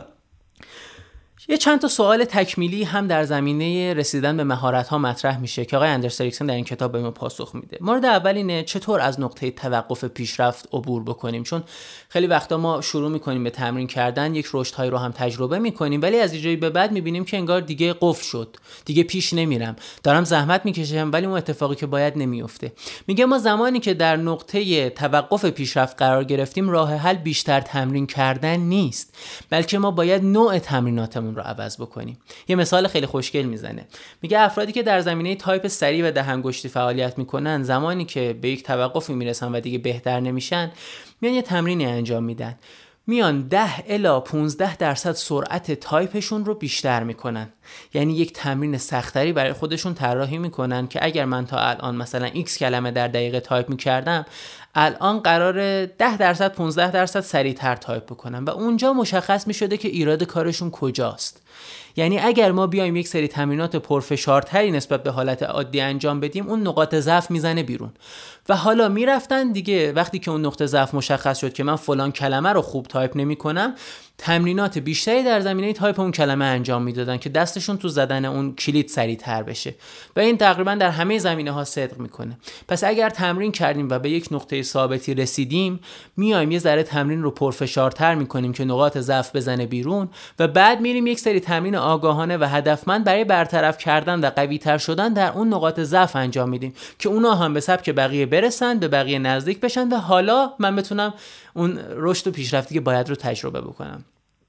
یه چند تا سوال تکمیلی هم در زمینه رسیدن به مهارت‌ها مطرح میشه که آقای اندرس اریکسون در این کتاب به ما پاسخ میده. مورد اول اینه چطور از نقطه توقف پیشرفت عبور بکنیم، چون خیلی وقتا ما شروع میکنیم به تمرین کردن، یک رشدهایی رو هم تجربه میکنیم، ولی از اینجایی به بعد میبینیم که انگار دیگه قفل شد، دیگه پیش نمیرم، دارم زحمت میکشم ولی اون اتفاقی که باید نمیفته. میگه ما زمانی که در نقطه توقف پیشرفت قرار گرفتیم، راه حل بیشتر تمرین کردن نیست، بلکه ما باید نوع تمریناتمون رو عوض بکنیم. یه مثال خیلی خوشگل میزنه. میگه افرادی که در زمینه تایپ سریع و دهنگشتی فعالیت میکنن، زمانی که به یک توقفی میرسن و دیگه بهتر نمیشن، میان یه تمرینی انجام میدن، میان 10 الی 15% سرعت تایپشون رو بیشتر میکنن. یعنی یک تمرین سختری برای خودشون طراحی میکنن که اگر من تا الان مثلا x کلمه در دقیقه تایپ میکردم، الان قراره 10% 15% سریعتر تایپ بکنم و اونجا مشخص میشده که ایراد کارشون کجاست. یعنی اگر ما بیایم یک سری تمرینات پرفشارتری نسبت به حالت عادی انجام بدیم، اون نقاط ضعف میزنه بیرون و حالا میرفتن دیگه وقتی که اون نقطه ضعف مشخص شد که من فلان کلمه رو خوب تایپ نمی‌کنم، تمرینات بیشتری در زمینه تایپ اون کلمه انجام میدادن که دستشون تو زدن اون کلید سریعتر بشه و این تقریبا در همه زمینه‌ها صدق میکنه. پس اگر تمرین کردیم و به یک نقطه ثابتی رسیدیم، میایم یه ذره تمرین رو پرفشارتر میکنیم که نقاط ضعف بزنه بیرون و بعد میریم یک سری تمرین آگاهانه و هدفمند برای برطرف کردن و قوی‌تر شدن در اون نقاط ضعف انجام میدیم که اونا هم به سبک بقیه برسن، به بقیه نزدیک بشن و حالا من بتونم اون رشد و پیشرفتی که باید رو تجربه بکنم.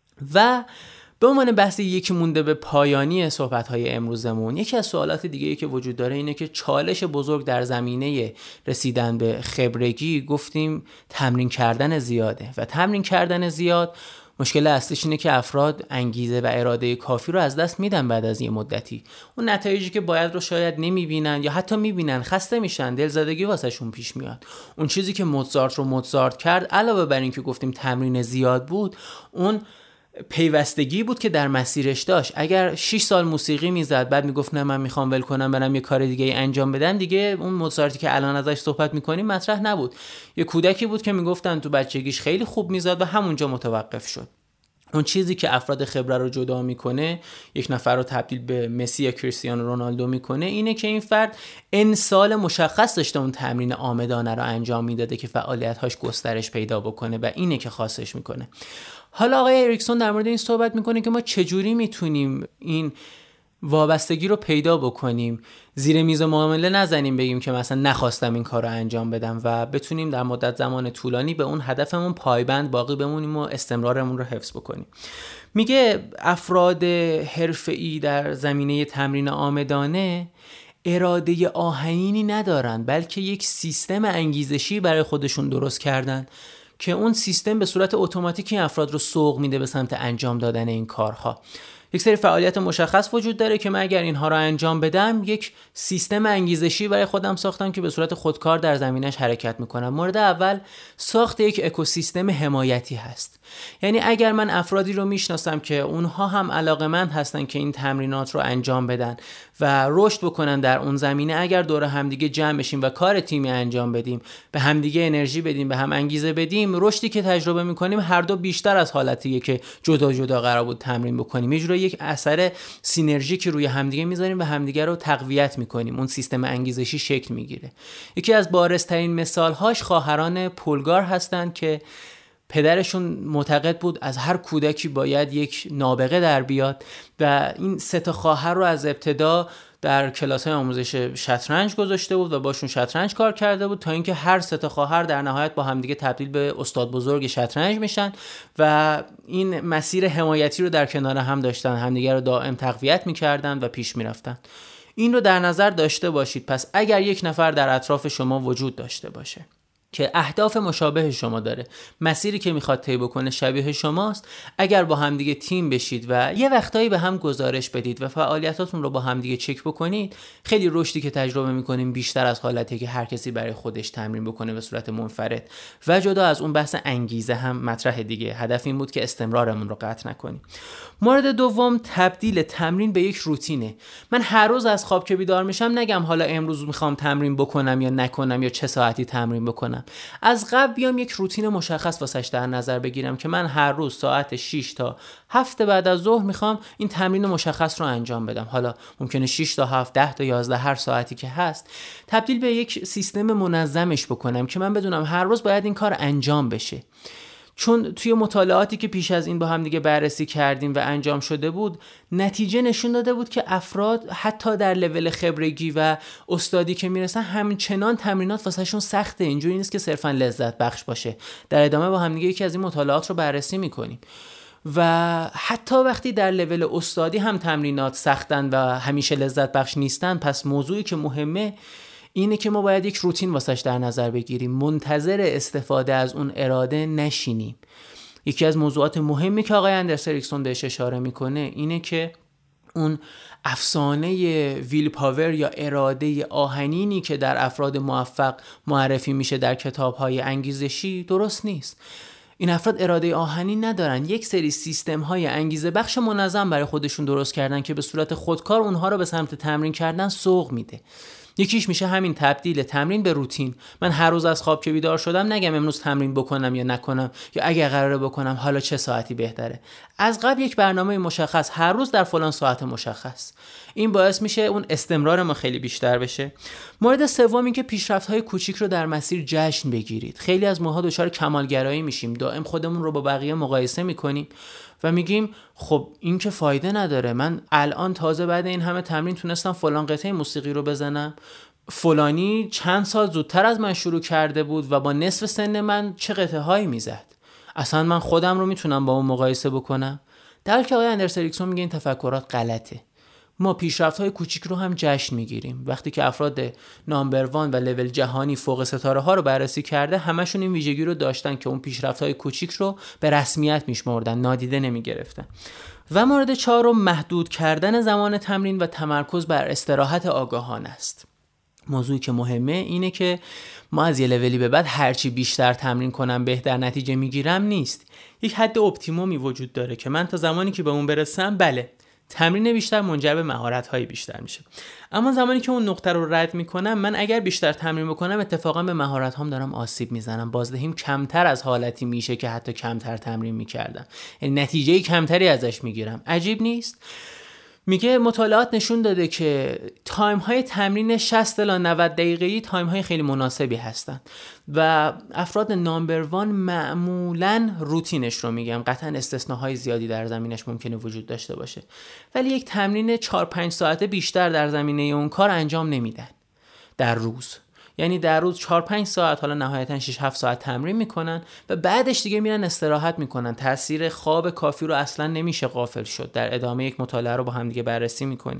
و به عنوان بحث یکی مونده به پایانی صحبت‌های امروزمون، یکی از سوالات دیگه‌ای که وجود داره اینه که چالش بزرگ در زمینه رسیدن به خبرگی، گفتیم تمرین کردن زیاده و تمرین کردن زیاد مشکل اصلیش اینه که افراد انگیزه و اراده کافی رو از دست میدن بعد از یه مدتی. اون نتایجی که باید رو شاید نمیبینن یا حتی میبینن، خسته میشن، دلزدگی واسهشون پیش میاد. اون چیزی که موزارت رو موزارت کرد، علاوه بر این که گفتیم تمرین زیاد بود، اون پیوستگی بود که در مسیرش داشت. اگر 6 سال موسیقی میزد بعد میگفت نه من میخوام ول کنم برم یه کار دیگه انجام بدم، دیگه اون موزارتی که الان ازش صحبت میکنیم مطرح نبود. یه کودکی بود که میگفتن تو بچگیش خیلی خوب میزد و همونجا متوقف شد. اون چیزی که افراد خبره رو جدا میکنه، یک نفر رو تبدیل به مسی یا کریستیانو رونالدو میکنه، اینه که این فرد ان سال مشخص داشته اون تمرین عامدانه رو انجام میداده که فعالیت‌هاش گسترش پیدا بکنه و اینه که خاصش میکنه. حالا آقای اریکسون در مورد این صحبت میکنه که ما چجوری میتونیم این وابستگی رو پیدا بکنیم، زیر میز معامله نزنیم بگیم که مثلا نخواستم این کار رو انجام بدم و بتونیم در مدت زمان طولانی به اون هدفمون پایبند باقی بمونیم و استمرارمون رو حفظ بکنیم. میگه افراد حرفه‌ای در زمینه تمرین عامدانه اراده آهنینی ندارن، بلکه یک سیستم انگیزشی برای خودشون درست کردن که اون سیستم به صورت اتوماتیکی افراد رو سوق میده به سمت انجام دادن این کارها. یک سری فعالیت مشخص وجود داره که من اگر اینها رو انجام بدم یک سیستم انگیزشی برای خودم ساختم که به صورت خودکار در زمینش حرکت میکنم. مورد اول ساخت یک اکوسیستم حمایتی هست. یعنی اگر من افرادی رو میشناسم که اونها هم علاقه‌مند هستن که این تمرینات رو انجام بدن و رشد بکنن در اون زمینه، اگر دور همدیگه جمع بشیم و کار تیمی انجام بدیم، به همدیگه انرژی بدیم، به هم انگیزه بدیم، رشدی که تجربه میکنیم هر دو بیشتر از حالتیه که جدا جدا قرار بود تمرین بکنیم. یه جوری یک اثر سینرژی که روی همدیگه میذاریم و همدیگه رو تقویت میکنیم، اون سیستم انگیزشی شکل میگیره. یکی از بارزترین مثالهاش خواهران پولگار هستند که پدرشون معتقد بود از هر کودکی باید یک نابغه در بیاد و این سه تا خواهر رو از ابتدا در کلاس‌های آموزش شطرنج گذاشته بود و باشون شطرنج کار کرده بود تا اینکه هر سه تا خواهر در نهایت با همدیگه تبدیل به استاد بزرگ شطرنج میشن و این مسیر حمایتی رو در کنار هم داشتن، همدیگه رو دائم تقویت میکردن و پیش میرفتن. این رو در نظر داشته باشید. پس اگر یک نفر در اطراف شما وجود داشته باشه که اهداف مشابه شما داره، مسیری که میخواد طی بکنه شبیه شماست، اگر با همدیگه تیم بشید و یه وقتایی به هم گزارش بدید و فعالیتاتون رو با همدیگه چک بکنید، خیلی رشدی که تجربه میکنیم بیشتر از حالتی که هر کسی برای خودش تمرین بکنه به صورت منفرد. و جدا از اون بحث انگیزه هم مطرح دیگه. هدف این بود که استمرارمون رو قطع نکنیم. مورد دوم تبدیل تمرین به یک روتینه. من هر روز از خواب که بیدار میشم نگم حالا امروز میخوام تمرین بکنم یا نکنم یا چه ساعتی تمرین بکنم. از قبل بیام یک روتین مشخص واسش در نظر بگیرم که من هر روز ساعت 6 تا 7 بعد از ظهر میخوام این تمرین مشخص رو انجام بدم. حالا ممکنه 6 تا 7 10 تا 11 هر ساعتی که هست تبدیل به یک سیستم منظمش بکنم که من بدونم هر روز باید این کار انجام بشه. چون توی مطالعاتی که پیش از این با هم دیگه بررسی کردیم و انجام شده بود، نتیجه نشون داده بود که افراد حتی در لول خبرگی و استادی که میرسن همچنان تمرینات واسهشون سخته. اینجوری نیست که صرفا لذت بخش باشه. در ادامه با هم دیگه یکی از این مطالعات رو بررسی میکنیم و حتی وقتی در لول استادی هم تمرینات سختن و همیشه لذت بخش نیستن، پس موضوعی که مهمه اینه که ما باید یک روتین واسش در نظر بگیریم، منتظر استفاده از اون اراده نشینیم. یکی از موضوعات مهمی که آقای اندرس اریکسون بهش اشاره میکنه اینه که اون افسانه ویل پاور یا اراده آهنینی که در افراد موفق معرفی میشه در کتاب‌های انگیزشی درست نیست. این افراد اراده آهنین ندارن، یک سری سیستم‌های انگیزه بخش منظم برای خودشون درست کردن که به صورت خودکار اونها رو به سمت تمرین کردن سوق میده. یکیش میشه همین تبدیل تمرین به روتین. من هر روز از خواب که بیدار شدم نگم امروز تمرین بکنم یا نکنم، یا اگه قراره بکنم حالا چه ساعتی بهتره. از قبل یک برنامه مشخص، هر روز در فلان ساعت مشخص. این باعث میشه اون استمرار ما خیلی بیشتر بشه. مورد سوم این که پیشرفت‌های کوچیک رو در مسیر جشن بگیرید. خیلی از ماها دچار کمالگرایی میشیم، دائم خودمون رو با بقیه مقایسه میکنیم و میگیم خب این که فایده نداره، من الان تازه بعد این همه تمرین تونستم فلان قطعه موسیقی رو بزنم، فلانی چند سال زودتر از من شروع کرده بود و با نصف سن من چه قطعه هایی میزد، اصلا من خودم رو میتونم با اون مقایسه بکنم. در حالی که آقای اندرس اریکسون میگه این تفکرات غلطه. ما پیشرفت‌های کوچیک رو هم جشن میگیریم. وقتی که افراد نامبر 1 و لول جهانی فوق ستاره ها رو بررسی کرده، همشون این ویژگی رو داشتن که اون پیشرفت‌های کوچیک رو به رسمیت میشمردن، نادیده نمیگرفتن. و مورد 4 محدود کردن زمان تمرین و تمرکز بر استراحت آگاهانه است. موضوعی که مهمه اینه که ما از یه لولی به بعد هرچی بیشتر تمرین کنم بهتر نتیجه میگیرم نیست. یک حد اپتیمومی وجود داره که من تا زمانی که به اون برسم بله تمرین بیشتر منجر به مهارت‌های بیشتر میشه. اما زمانی که اون نقطه رو رد میکنم، من اگر بیشتر تمرین بکنم اتفاقا به مهارت‌هام دارم آسیب میزنم. بازدهیم کمتر از حالتی میشه که حتی کمتر تمرین میکردم، یعنی نتیجه کمتری ازش میگیرم. عجیب نیست؟ میگه مطالعات نشون داده که تایم های تمرین 60 الی 90 دقیقه‌ای تایم های خیلی مناسبی هستن و افراد نامبر وان معمولاً روتینش رو میگم، قطعاً استثناهای زیادی در زمینش ممکنه وجود داشته باشه، ولی یک تمرین 4-5 ساعته بیشتر در زمینه اون کار انجام نمیدن در روز. یعنی در روز 4-5 ساعت، حالا نهایتاً 6-7 ساعت تمرین میکنن و بعدش دیگه میرن استراحت میکنن. تاثیر خواب کافی رو اصلا نمیشه غافل شد. در ادامه یک مطالعه رو با هم دیگه بررسی میکنیم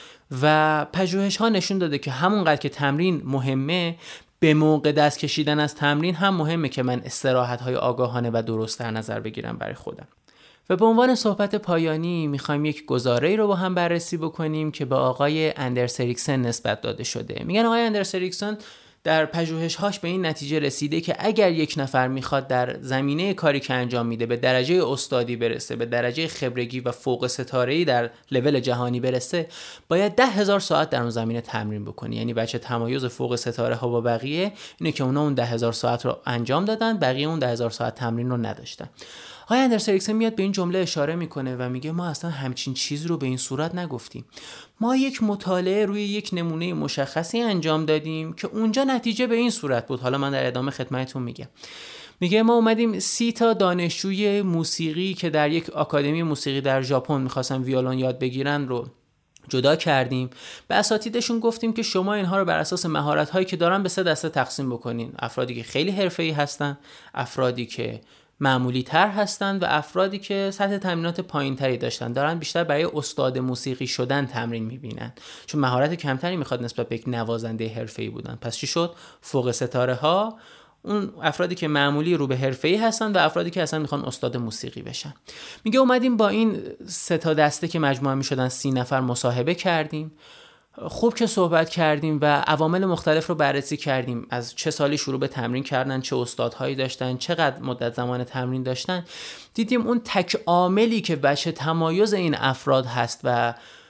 و پژوهش ها نشون داده که همونقدر که تمرین مهمه، به موقع دست کشیدن از تمرین هم مهمه که من استراحت های آگاهانه و درست در نظر بگیرم برای خودم. و به عنوان صحبت پایانی میخوایم یک گزاره‌ای رو با هم بررسی بکنیم که به آقای اندرس اریکسن نسبت داده شده. میگن آقای اندرس اریکسن در پژوهش‌هاش به این نتیجه رسیده که اگر یک نفر میخواد در زمینه کاری که انجام میده به درجه استادی برسه، به درجه خبرگی و فوق ستاره‌ای در لول جهانی برسه، باید 10,000 ساعت در اون زمینه تمرین بکنه. یعنی بچه تمایز فوق ستاره ها با بقیه اینه که اونا اون 10,000 ساعت رو انجام دادن، بقیه اون 10,000 ساعت تمرین رو نداشتن. آقای اندرس اریکسن میاد به این جمله اشاره میکنه و میگه ما اصلا همچین چیز رو به این صورت نگفتیم. ما یک مطالعه روی یک نمونه مشخصی انجام دادیم که اونجا نتیجه به این صورت بود. حالا من در ادامه خدمتتون میگم. میگه ما اومدیم 30 تا دانشجوی موسیقی که در یک آکادمی موسیقی در ژاپن میخواستن ویولون یاد بگیرن رو جدا کردیم. به اساتیدشون گفتیم که شما اینها رو بر اساس مهارت‌هایی که دارن به 3 دسته تقسیم بکنین. افرادی که خیلی حرفه‌ای هستن، افرادی که معمولی تر هستن و افرادی که سطح تمرینات پایین تری داشتن، دارن بیشتر برای استاد موسیقی شدن تمرین میبینن، چون مهارت کمتری میخواد نسبت به یک نوازنده حرفه‌ای بودن. پس چی شد؟ فوق ستاره ها اون افرادی که معمولی رو به حرفه‌ای هستن و افرادی که اصلا میخوان استاد موسیقی بشن. میگه اومدیم با این 3 تا دسته که مجموعه میشدن 30 نفر مصاحبه کردیم. خوب که صحبت کردیم و عوامل مختلف رو بررسی کردیم، از چه سالی شروع به تمرین کردن، چه استادهایی داشتن، چقدر مدت زمان تمرین داشتن. دیدیم اون تک عاملی که بچه تمایز این افراد هست و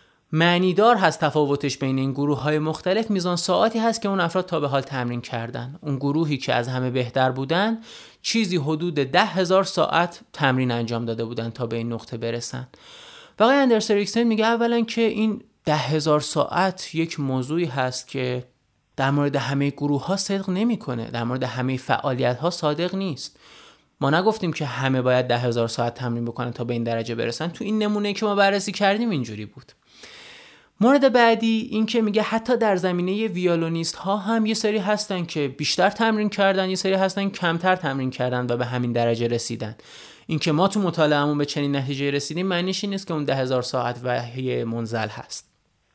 معنیدار هست تفاوتش بین این گروه های مختلف، میزان ساعتی هست که اون افراد تا به حال تمرین کردن. اون گروهی که از همه بهتر بودن چیزی حدود 10,000 ساعت تمرین انجام داده بودن تا به این نقطه برسن. و آقای اندرس اریکسن میگه اولا که این 10,000 ساعت یک موضوعی هست که در مورد همه گروه ها صدق نمیکنه، در مورد همه فعالیت ها صادق نیست. ما نگفتیم که همه باید 10,000 ساعت تمرین بکنن تا به این درجه برسن. تو این نمونه که ما بررسی کردیم اینجوری بود. مورد بعدی این که میگه حتی در زمینه ویولونیست ها هم یه سری هستن که بیشتر تمرین کردن، یه سری هستن کمتر تمرین کردن و به همین درجه رسیدن. این که ما تو مطالعه‌مون به چنین نتیجه رسیدیم معنیش این نیست که اون 10,000 ساعت وحی منزل هست.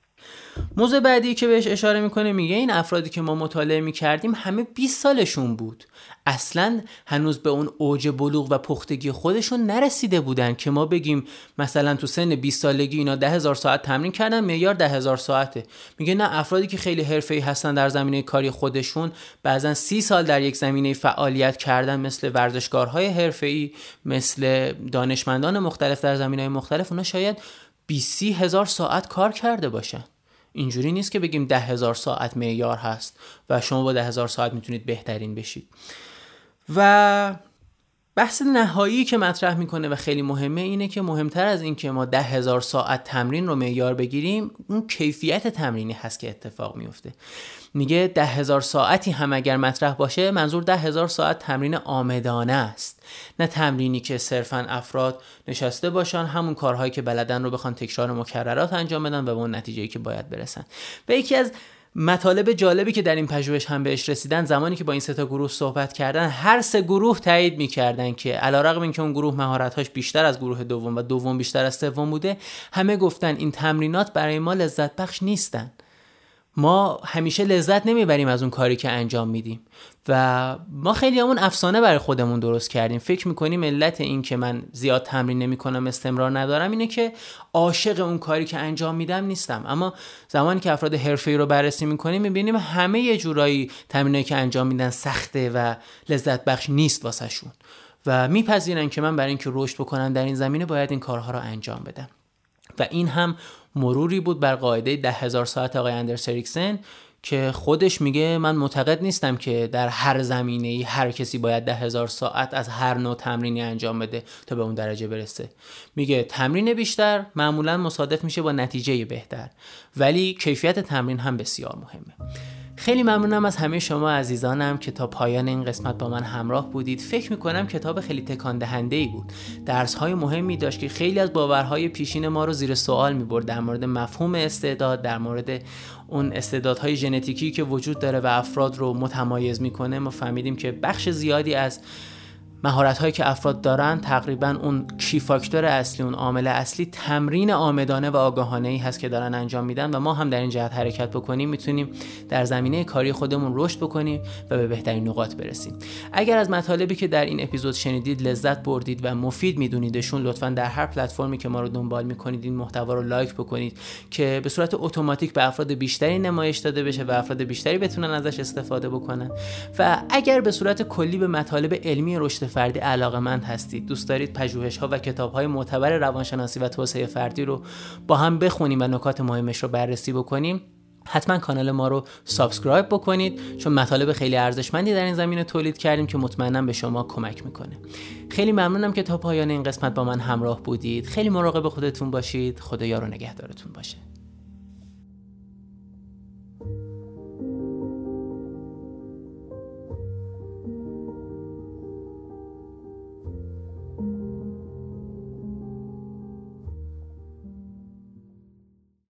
موضوع بعدی که بهش اشاره میکنه میگه این افرادی که ما مطالعه میکردیم همه 20 سالشون بود، اصلا هنوز به اون اوج بلوغ و پختگی خودشون نرسیده بودن که ما بگیم مثلا تو سن 20 سالگی اینا 10,000 ساعت تمرین کردن، معیار 10,000 ساعته. میگه نه، افرادی که خیلی حرفه‌ای هستن در زمینه کاری خودشون، بعضا 30 سال در یک زمینه فعالیت کردن، مثل ورزشکارهای حرفه‌ای، مثل دانشمندان مختلف در زمینه‌های مختلف، اونا شاید 20,000 ساعت کار کرده باشن. اینجوری نیست که بگیم 10,000 ساعت معیار هست و شما با 10,000 ساعت میتونید بهترین بشید. و بحث نهایی که مطرح میکنه و خیلی مهمه اینه که مهمتر از این که ما 10,000 ساعت تمرین رو معیار بگیریم، اون کیفیت تمرینی هست که اتفاق میفته. میگه 10,000 ساعتی هم اگر مطرح باشه، منظور 10,000 ساعت تمرین آمدانه است، نه تمرینی که صرفاً افراد نشسته باشن همون کارهایی که بلدن رو بخوان تکرار مکررات انجام بدن و به اون نتیجه‌ای که باید برسن. و یکی از مطالب جالبی که در این پژوهش هم بهش رسیدن، زمانی که با این 3 تا گروه صحبت کردن، هر 3 گروه تایید می‌کردن که علیرغم اینکه اون گروه مهارت‌هاش بیشتر از گروه دوم و دوم بیشتر از سوم بوده، همه گفتن این تمرینات برای ما لذت بخش نیستن. ما همیشه لذت نمیبریم از اون کاری که انجام میدیم و ما خیلی همون افسانه برای خودمون درست کردیم. فکر میکنیم علت این که من زیاد تمرین نمیکنم، استمرار ندارم، اینه که عاشق اون کاری که انجام میدم نیستم. اما زمانی که افراد حرفه‌ای رو بررسی میکنیم میبینیم همه یه جورایی تمرینایی که انجام میدن سخته و لذت بخش نیست واسه شون و میپذیرن که من برای اینکه رشد بکنم در این زمینه باید این کارها رو انجام بدم. و این هم مروری بود بر قاعده 10,000 ساعت آقای اندرس اریکسن که خودش میگه من معتقد نیستم که در هر زمینه‌ای هر کسی باید 10,000 ساعت از هر نوع تمرینی انجام بده تا به اون درجه برسه. میگه تمرین بیشتر معمولا مصادف میشه با نتیجه بهتر، ولی کیفیت تمرین هم بسیار مهمه. خیلی ممنونم از همه شما عزیزانم که تا پایان این قسمت با من همراه بودید. فکر میکنم کتاب خیلی تکان دهنده‌ای بود. درس‌های مهمی داشت که خیلی از باورهای پیشین ما رو زیر سوال می‌برد در مورد مفهوم استعداد، در مورد اون استعدادهای ژنتیکی که وجود داره و افراد رو متمایز میکنه. ما فهمیدیم که بخش زیادی از مهارت‌هایی که افراد دارن تقریباً اون کی فاکتور اصلی، اون عامل اصلی تمرین عامدانه و آگاهانه‌ای هست که دارن انجام میدن و ما هم در این جهت حرکت بکنیم میتونیم در زمینه کاری خودمون رشد بکنیم و به بهترین نقاط برسیم. اگر از مطالبی که در این اپیزود شنیدید لذت بردید و مفید میدونیدشون، لطفاً در هر پلتفرمی که ما رو دنبال میکنید این محتوا رو لایک بکنید که به صورت اتوماتیک به افراد بیشتری نمایش داده بشه و افراد بیشتری بتونن ازش استفاده بکنن. و اگر به صورت کلی به مطالب علمی رشد فردی علاقه‌مند هستید، دوست دارید پژوهش‌ها و کتاب‌های معتبر روانشناسی و توسعه فردی رو با هم بخونیم و نکات مهمش رو بررسی بکنیم، حتما کانال ما رو سابسکرایب بکنید، چون مطالب خیلی ارزشمندی در این زمینه تولید کردیم که مطمئناً به شما کمک میکنه. خیلی ممنونم که تا پایان این قسمت با من همراه بودید. خیلی مراقب خودتون باشید. خدا یار و نگهدارتون باشه.